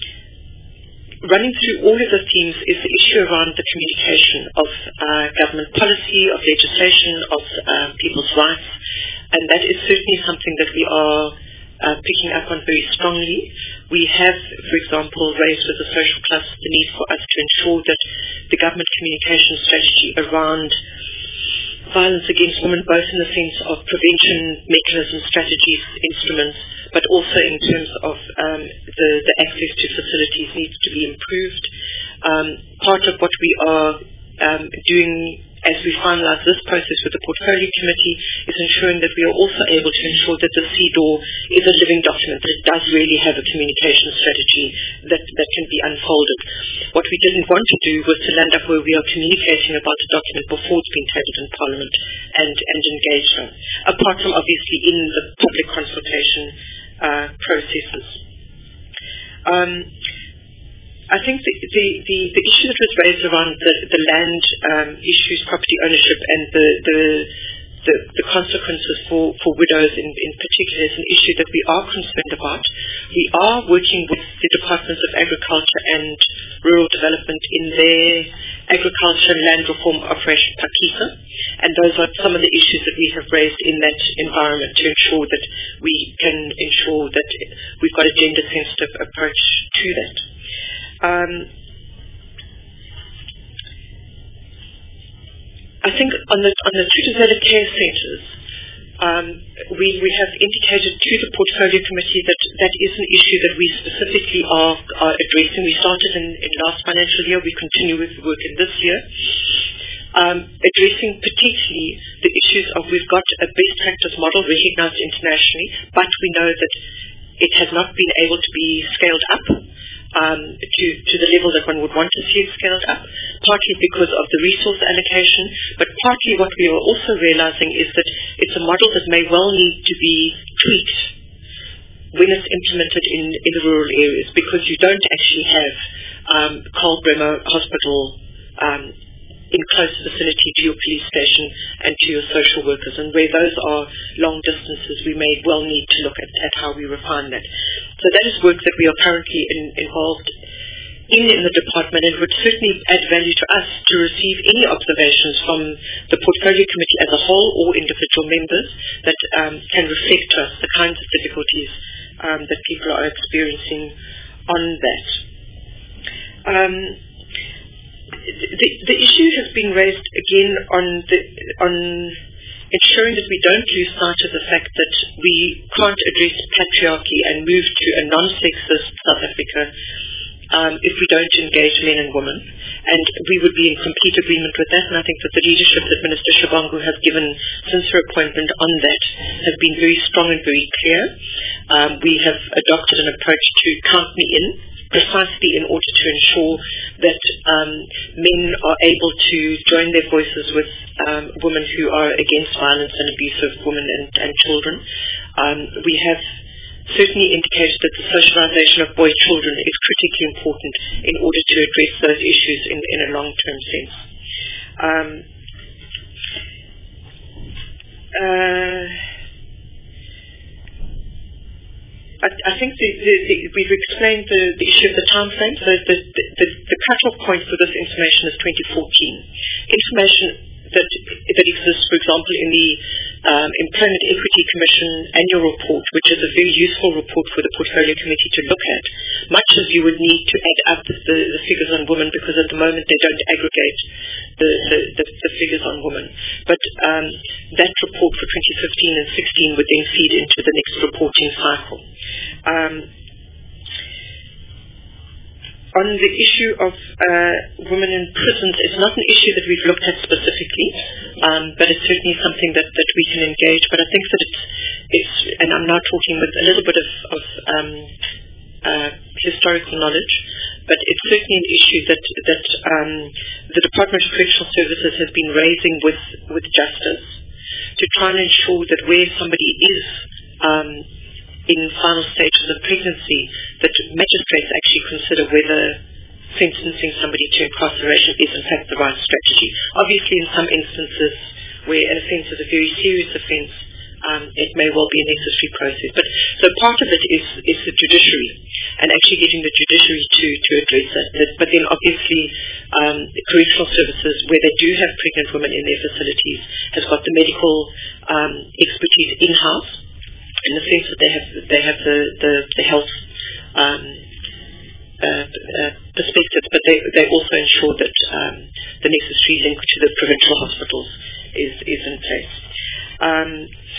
Running through all of the themes is the issue around the communication of uh, government policy, of legislation, of uh, people's rights, and that is certainly something that we are uh, picking up on very strongly. We have, for example, raised with the social cluster the need for us to ensure that the government communication strategy around violence against women, both in the sense of prevention mechanisms, strategies, instruments, but also in terms of um, the, the access to facilities needs to be improved. Um, part of what we are um, doing as we finalise this process with the Portfolio Committee is ensuring that we are also able to ensure that the C D O R is a living document, that it does really have a communication strategy that, that can be unfolded. What we didn't want to do was to land up where we are communicating about the document before it's been tabled in Parliament and, and engaged on, apart from obviously in the public consultation uh, processes. Um, I think the, the, the, the issue that was raised around the, the land um, issues, property ownership, and the, the, the, the consequences for, for widows in, in particular is an issue that we are concerned about. We are working with the Departments of Agriculture and Rural Development in their agriculture and land reform operation, Phakisa, and those are some of the issues that we have raised in that environment to ensure that we can ensure that we've got a gender-sensitive approach to that. Um, I think on the on the Thuthuzela care centres, Um, we, we have indicated to the Portfolio Committee that that is an issue that we specifically are, are addressing. We started in, in last financial year. We continue with the work in this year. Um, addressing particularly the issues of we've got a best practice model recognized internationally, but we know that it has not been able to be scaled up um, to, to the level that one would want to see it scaled up, partly because of the resource allocation, but partly what we are also realizing is that it's a model that may well need to be tweaked when it's implemented in, in rural areas, because you don't actually have um, Karl Bremer Hospital um, in close vicinity to your police station and to your social workers, and where those are long distances, we may well need to look at, at how we refine that. So that is work that we are currently in, involved in in the department, and would certainly add value to us to receive any observations from the Portfolio Committee as a whole or individual members that um, can reflect to us the kinds of difficulties um, that people are experiencing on that. Um, The, the issue has been raised again on the, on ensuring that we don't lose sight of the fact that we can't address patriarchy and move to a non-sexist South Africa um, if we don't engage men and women. And we would be in complete agreement with that, and I think that the leadership that Minister Shivambu has given since her appointment on that has been very strong and very clear. Um, we have adopted an approach to count me in, precisely in order to ensure that um, men are able to join their voices with um, women who are against violence and abuse of women and, and children. Um, we have certainly indicated that the socialization of boy children is critically important in order to address those issues in, in a long-term sense. Um, uh, I, I think the, the, the, we've explained the, the issue of the time frame. So the, the, the, the cut-off point for this information is twenty fourteen. Information that that exists, for example, in the um, Employment Equity Commission annual report, which is a very useful report for the Portfolio Committee to look at, much as you would need to add up the, the figures on women, because at the moment they don't aggregate the, the, the, the figures on women. But um, that report for twenty fifteen and sixteen would then feed into the next reporting cycle. Um, On the issue of uh, women in prisons, it's not an issue that we've looked at specifically, um, but it's certainly something that, that we can engage. But I think that it's, it's and I'm now talking with a little bit of, of um, uh, historical knowledge, but it's certainly an issue that, that um, the Department of Correctional Services has been raising with, with justice to try and ensure that where somebody is um, in final stages of pregnancy, that magistrates actually consider whether sentencing somebody to incarceration is in fact the right strategy. Obviously, in some instances where an offence is a very serious offence, um, it may well be a necessary process. But so part of it is, is the judiciary, and actually getting the judiciary to, to address it. But then obviously um, the correctional services, where they do have pregnant women in their facilities, has got the medical um, expertise in-house, in the sense that they have they have the the, the health um, uh, uh, perspectives, but they they also ensure that um, the necessary link to the provincial hospitals is is in place. Um,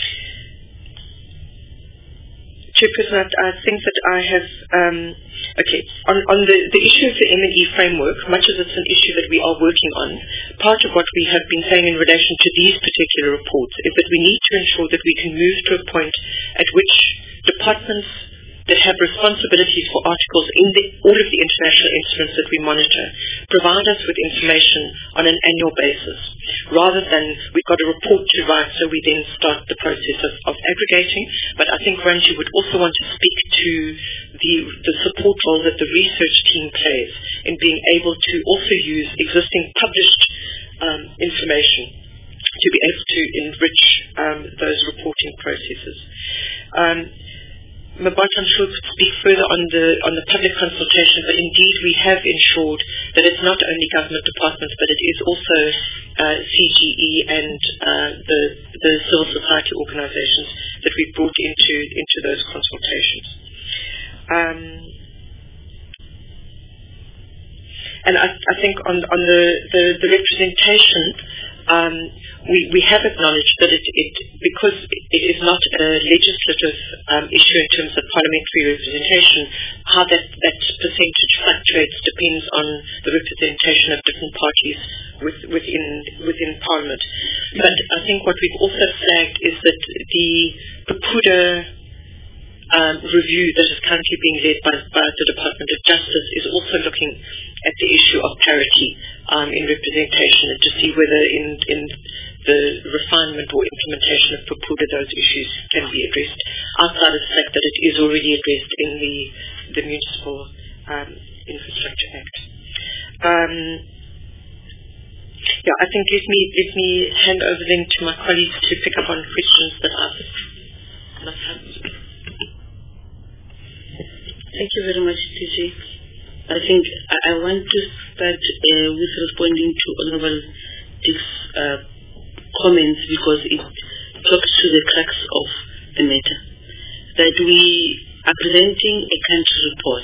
Chairperson, I think that I have um, okay on on the the issue of the M and E framework. Much as it's an issue that we are working on, part of what we have been saying in relation to these particular reports is that we need to ensure that we can move to a point at which departments that have responsibilities for articles in the, all of the international instruments that we monitor provide us with information on an annual basis, rather than we've got a report to write, so we then start the process of, of aggregating. But I think Ranji would also want to speak to the, the support role that the research team plays in being able to also use existing published um, information to be able to enrich um, those reporting processes. Um, Mabat, I'm sure, could speak further on the on the public consultation, but indeed we have ensured that it's not only government departments, but it is also uh, C G E and uh, the the civil society organisations that we've brought into into those consultations. Um, and I, I think on on the, the, the representation, um, we, we have acknowledged that it, it because it is not a legislative um, issue in terms of parliamentary representation, how that, that percentage fluctuates depends on the representation of different parties with, within within Parliament. But I think what we've also flagged is that the Papuda um, review that is currently being led by, by the Department of Justice is also looking at the issue of parity um, in representation, and to see whether in, in the refinement or implementation of Papuda those issues can be addressed, outside of the fact that it is already addressed in the, the Municipal um, Infrastructure Act. Um, yeah, I think let me, let me hand over then to my colleagues to pick up on questions that I've not had. Thank you very much, T J. I think I, I want to start uh, with responding to Honorable Dick's uh, comments, because it talks to the crux of the matter. That we are presenting a country report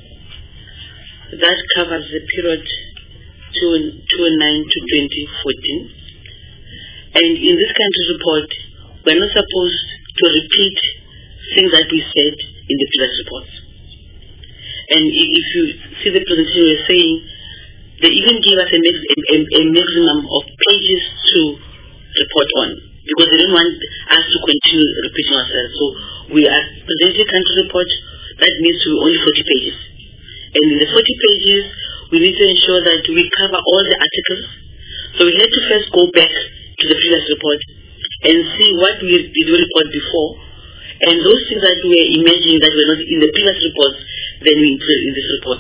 that covers the period two thousand nine to twenty fourteen. And in this country report, we're not supposed to repeat things that we said in the previous reports. And if you see the presentation, we're saying they even give us a, max, a, a maximum of pages to report on, because they don't want us to continue repeating ourselves. So we are presenting a country report that needs to be only forty pages. And in the forty pages, we need to ensure that we cover all the articles. So we had to first go back to the previous report and see what we did we report before, and those things that we were imagining that were not in the previous reports, then we include in this report.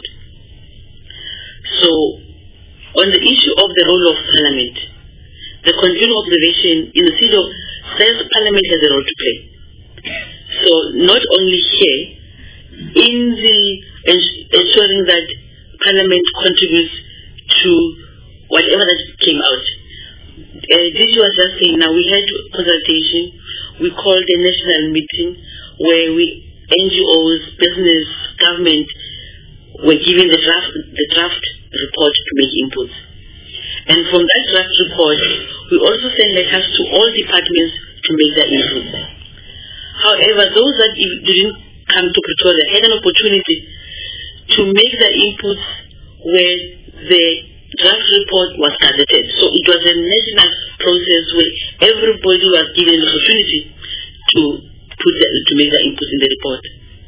So, on the issue of the role of Parliament, the continuing observation in the C I D O says Parliament has a role to play. So, not only here, in the ensuring that Parliament contributes to whatever that came out. Uh, this was just saying, now we had consultation, we called a national meeting where we N G Os, business, government were given the draft, the draft report to make inputs. And from that draft report, we also sent letters to all departments to make their inputs. However, those that didn't come to Pretoria had an opportunity to make their inputs where the draft report was gazetted. So it was a national process where everybody was given an opportunity to put the, to make their inputs in the report.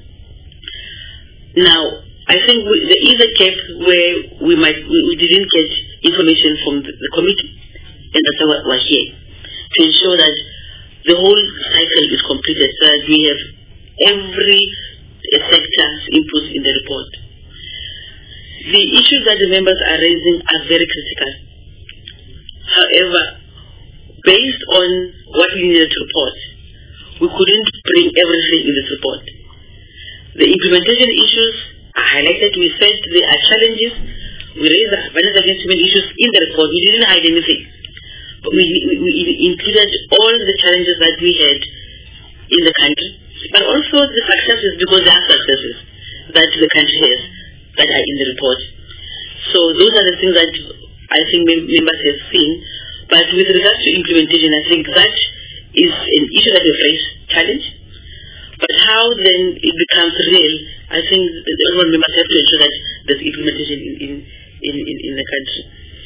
Now, I think we, there is a gap where we might we, we didn't get information from the, the committee, and that's why we're here, to ensure that the whole cycle is completed, so that we have every sector's inputs in the report. The issues that the members are raising are very critical. However, based on what we needed to report, we couldn't bring everything in this report. The implementation issues are highlighted. We said there are challenges. We raised the violence against women issues in the report. We didn't hide anything. But we, we, we included all the challenges that we had in the country, but also the successes, because there are successes that the country has that are in the report. So those are the things that I think members have seen. But with regards to implementation, I think that is an issue that we face, challenge. But how then it becomes real, I think the honourable members have to ensure that there's implementation in, in, in, in, in the country.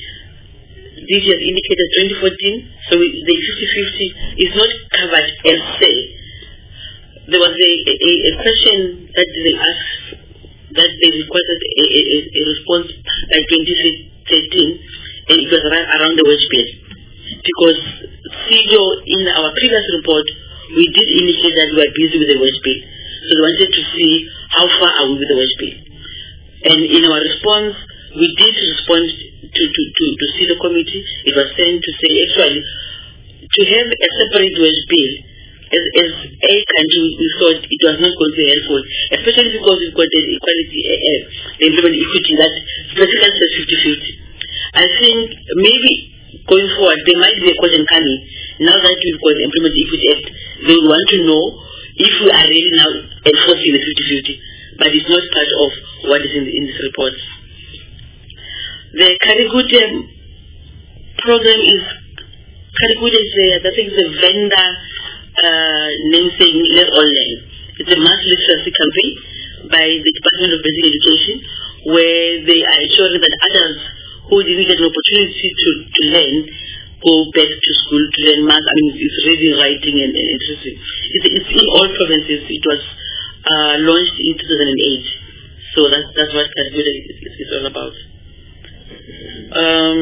This has indicated twenty fourteen, so the fifty fifty is not covered per se. There was a, a, a question that they asked, that they requested a, a, a response by twenty thirteen, and it was around, around the wage bill. Because C I D O, in our previous report, we did indicate that we are busy with the wage bill. So we wanted to see how far are we with the wage bill. And in our response, we did respond to, to, to, to see the committee. It was sent to say, actually, to have a separate wage bill, as, as a country, we thought it was not going to be helpful, especially because we've got the equality, uh, uh, the employment equity that specifically says fifty fifty. I think maybe going forward, there might be a question coming, now that we've got the Employment Equity Act, they will want to know if we are really now enforcing the fifty fifty, but it's not part of what is in, the, in this report. The Carigude program is Karikuda is a, I think it's a vendor uh, name saying Let All Learn. It's a mass literacy campaign by the Department of Basic Education, where they are ensuring that adults who didn't get an opportunity to, to learn go back to school to learn math. I mean, it's reading, writing, and, and literacy. It's, it's in all provinces. It was uh, launched in two thousand eight. So that's, that's what Karikuda is, is, is all about. Um,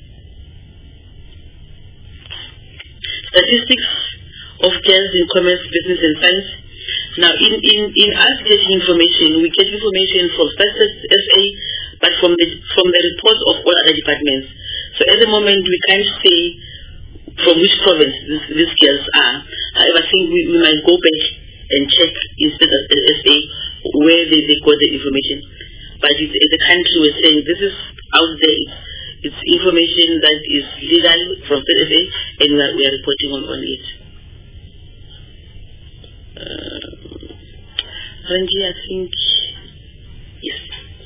statistics of girls in commerce, business, and science. Now, in, in, in us getting information, we get information from Statistics S A, but from the from the reports of all other departments. So at the moment, we can't say from which province this, these girls are. However, I think we, we might go back and check instead of the S A where they, they got the information. But it's, as a country, we're saying this is out there. It's, it's information that is legal from the S A, and we are, we are reporting on, on it. Uh, Ranji, I think, yes.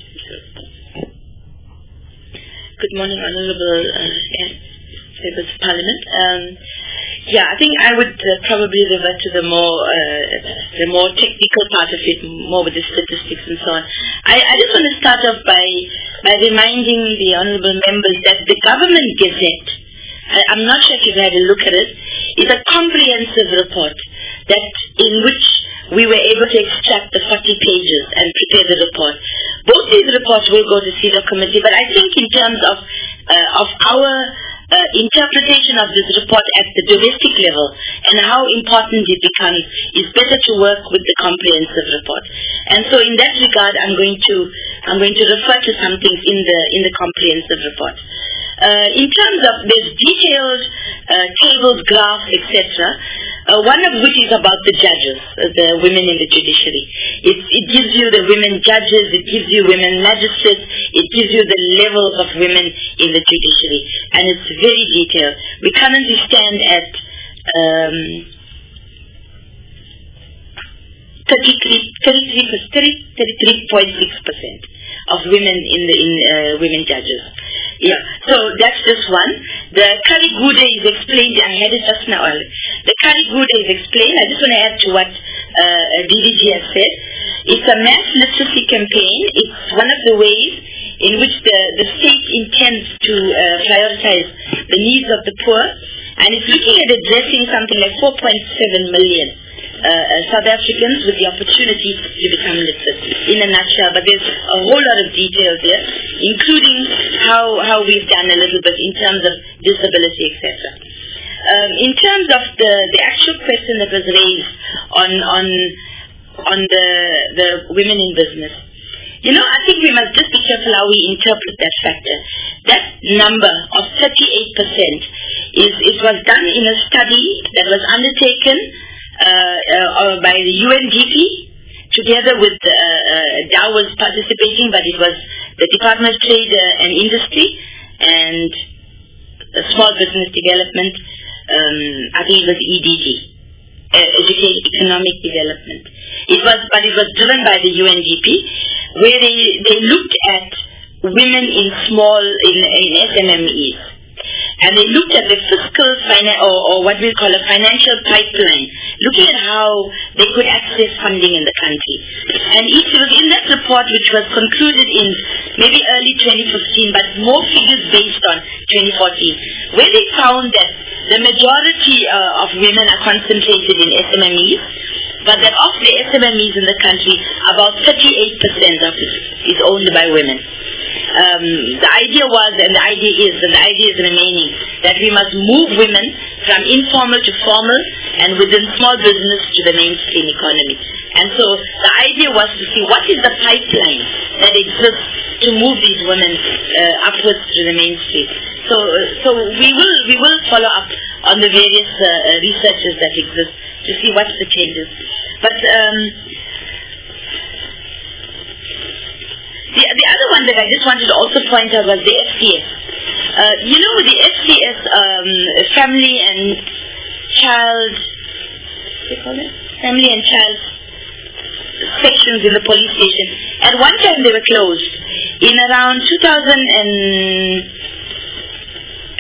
Good morning, Honourable uh, Members of Parliament. Um, yeah, I think I would uh, probably revert to the more uh, the more technical part of it, more with the statistics and so on. I, I just want to start off by by reminding the Honourable Members that the Government Gazette, I, I'm not sure if you've had a look at it, is a comprehensive report that in which we were able to extract the forty pages and prepare the report. Both these reports will go to C E D O committee, but I think in terms of uh, of our uh, interpretation of this report at the domestic level and how important it becomes, it's better to work with the comprehensive report. And so, in that regard, I'm going to I'm going to refer to some things in the in the comprehensive report. Uh, in terms of there's detailed uh, tables, graphs, et cetera. Uh, one of which is about the judges, uh, the women in the judiciary. It, it gives you the women judges, it gives you women magistrates, it gives you the levels of women in the judiciary, and it's very detailed. We currently stand at um, thirty-three point six percent of women in the in uh, women judges. Yeah, so that's just one. The Karikuda is explained. I had it just now. The Karikuda is explained. I just want to add to what uh, D D G has said. It's a mass literacy campaign. It's one of the ways in which the, the state intends to uh, prioritize the needs of the poor, and it's looking at addressing something like four point seven million uh, uh, South Africans with the opportunity to become literate, in a nutshell. But there's a whole lot of details there, including how, how we've done a little bit in terms of disability, et cetera. Um, in terms of the, the actual question that was raised on on on the the women in business, you know, I think we must just be careful how we interpret that factor. That number of thirty-eight percent is it was done in a study that was undertaken uh, uh, by the U N D P together with uh, uh, Dow was participating, but it was the Department of Trade uh, and Industry and uh, Small Business Development. Um, I think it was E D G, uh, Education Economic Development. It was, but it was driven by the U N D P, where they they looked at women in small in, in S M M Es, and they looked at the fiscal finan- or, or what we call a financial pipeline, looking at how they could access funding in the country. And it was in that report, which was concluded in maybe early twenty fifteen, but more figures based on twenty fourteen, where they found that the majority uh, of women are concentrated in S M M Es, but that of the S M M Es in the country, about thirty-eight percent of it is owned by women. Um, the idea was, and the idea is, and the idea is remaining, that we must move women from informal to formal and within small business to the mainstream economy. And so the idea was to see what is the pipeline that exists to move these women uh, upwards to the mainstream. So, so we will we will follow up on the various uh, researches that exist to see what's the changes. But um, the the other one that I just wanted to also point out was the F C S. Uh, you know, the F C S, um, Family and Child, what do you call it? Family and Child sections in the police station. At one time they were closed. In around two thousand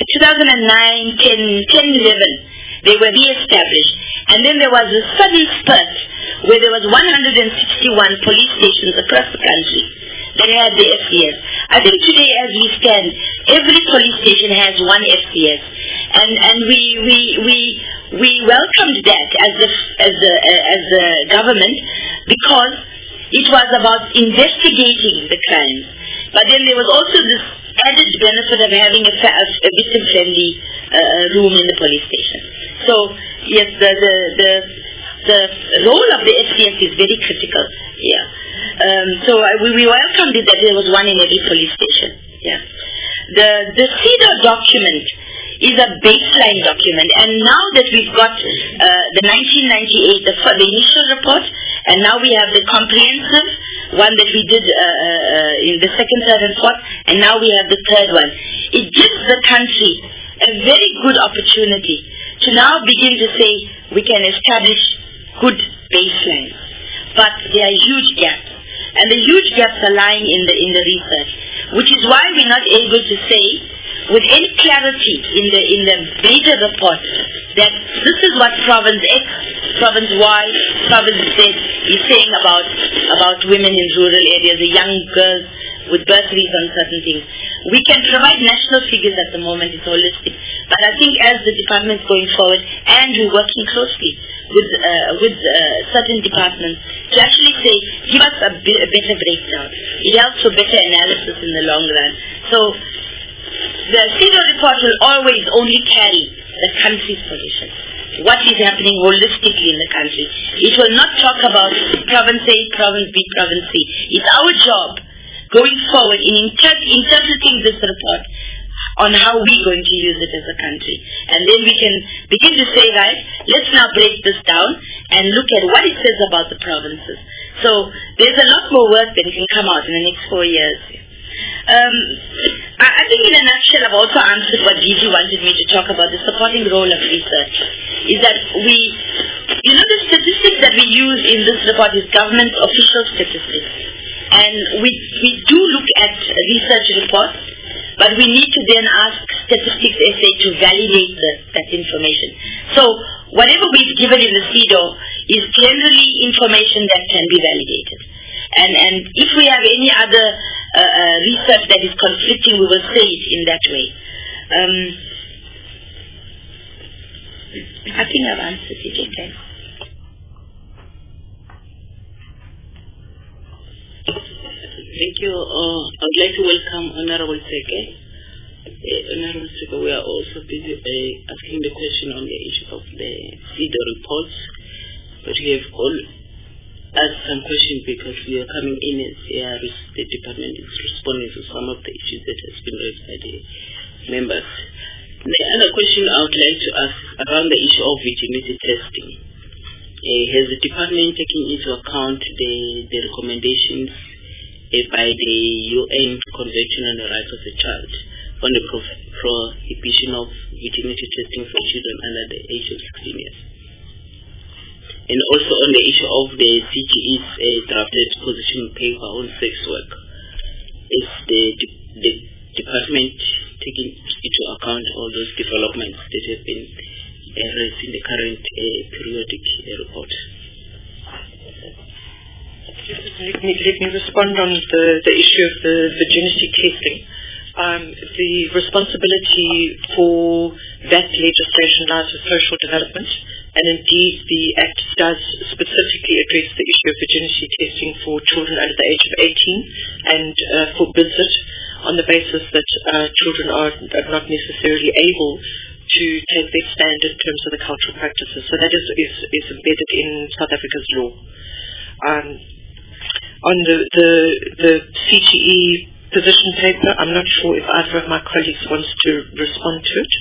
two thousand nine, ten, ten, eleven, they were re-established. And then there was a sudden spurt where there was one hundred sixty-one police stations across the country that had the F C S. I think today as we stand, every police station has one F C S. And, and we, we, we, we welcomed that as a, as a, as a government because it was about investigating the crimes. But then there was also this added benefit of having a, a victim-friendly uh, room in the police station. So, yes, the, the, the, the role of the F C S is very critical. Yeah. Um, so uh, we, we welcomed it that there was one in every police station. Yeah. The, the CEDAW document is a baseline document, and now that we've got uh, the nineteen ninety-eight, the, the initial report, and now we have the comprehensive one that we did uh, uh, in the second, third, and fourth, and now we have the third one. It gives the country a very good opportunity to now begin to say we can establish good baselines. But there are huge gaps, and the huge gaps are lying in the in the research, which is why we're not able to say with any clarity in the in the major report that this is what province X, province Y, province Z is saying about about women in rural areas, the young girls with bursaries on certain things. We can provide national figures at the moment, it's holistic. But I think as the department's going forward, and we're working closely with uh, with uh, certain departments to actually say, give us a, bi a better breakdown. It helps for better analysis in the long run. So the CEDAW report will always only carry the country's position. What is happening holistically in the country. It will not talk about province A, province B, province C. It's our job going forward in inter interpreting this report on how we're going to use it as a country. And then we can begin to say, right, let's now break this down and look at what it says about the provinces. So there's a lot more work that can come out in the next four years. Um, I, I think in a nutshell I've also answered what Gigi wanted me to talk about, the supporting role of research. Is that we, you know, the statistics that we use in this report is government official statistics. And we, we do look at research reports, but we need to then ask Statistics S A to validate the, that information. So whatever we've given in the CEDAW is generally information that can be validated. And, and if we have any other uh, uh, research that is conflicting, we will say it in that way. Um, I think I've answered it, okay. Thank you. Uh, I would like to welcome Honorable Seke. Uh, Honorable Seke, we are also busy uh, asking the question on the issue of the CEDAW reports, but we have all asked some questions because we are coming in as uh, the department is responding to some of the issues that has been raised by the members. The other question I would like to ask around the issue of virginity testing. Uh, has the department taken into account the, the recommendations uh, by the U N Convention on the Rights of the Child on the pro prohibition of virginity testing for children under the age of sixteen years? And also on the issue of the C G E's uh, drafted position paper on sex work. Is the, de the department taking into account all those developments that have been uh, raised in the current uh, periodic uh, report? Let me, let me respond on the, the issue of the virginity testing. Um, the responsibility for that legislation lies with social development, and indeed the Act does specifically address the issue of virginity testing for children under the age of eighteen and uh, forbids it on the basis that uh, children are, are not necessarily able to take their stand in terms of the cultural practices. So that is, is, is embedded in South Africa's law. Um, on the, the, the C G E position paper, I'm not sure if either of my colleagues wants to respond to it.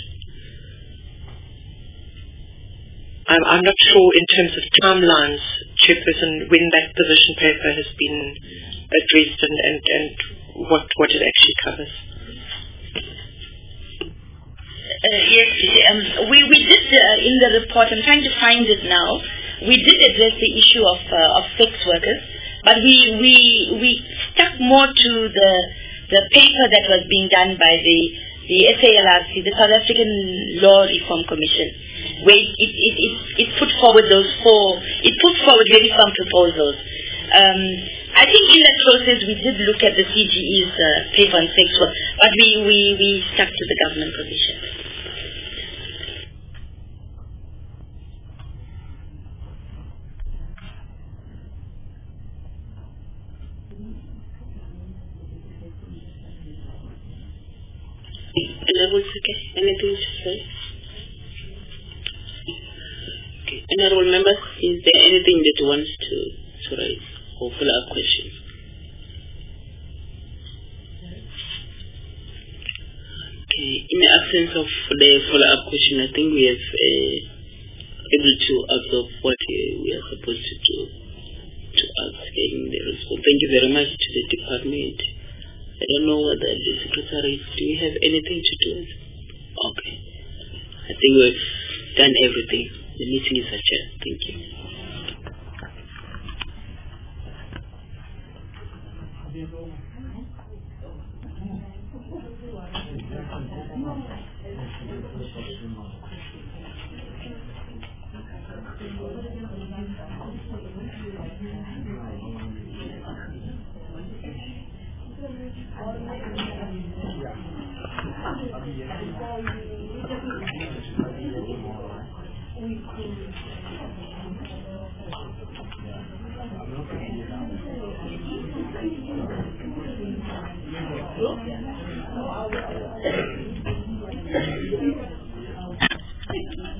I'm, I'm not sure in terms of timelines, Chairperson, when that position paper has been addressed and, and, and what, what it actually covers. Uh, yes, um, we, we did uh, in the report, I'm trying to find it now, we did address the issue of, uh, of sex workers, but we, we, we stuck more to the, the paper that was being done by the the S A L R C, the South African Law Reform Commission, where it, it, it, it, it put forward those four, it put forward very firm proposals. Um, I think in that process we did look at the C G E's uh, paper on sex work, but we, we, we stuck to the government position. Honourable Seke, anything to say? Okay. Honourable members, is there anything that wants to, to raise or follow-up questions? Okay. In the absence of the follow-up question, I think we have uh, able to absorb what uh, we are supposed to do to ask in the response. Thank you very much to the department. I don't know whether the secretary, do you have anything to do? Okay. I think we've done everything. The meeting is adjourned. Thank you.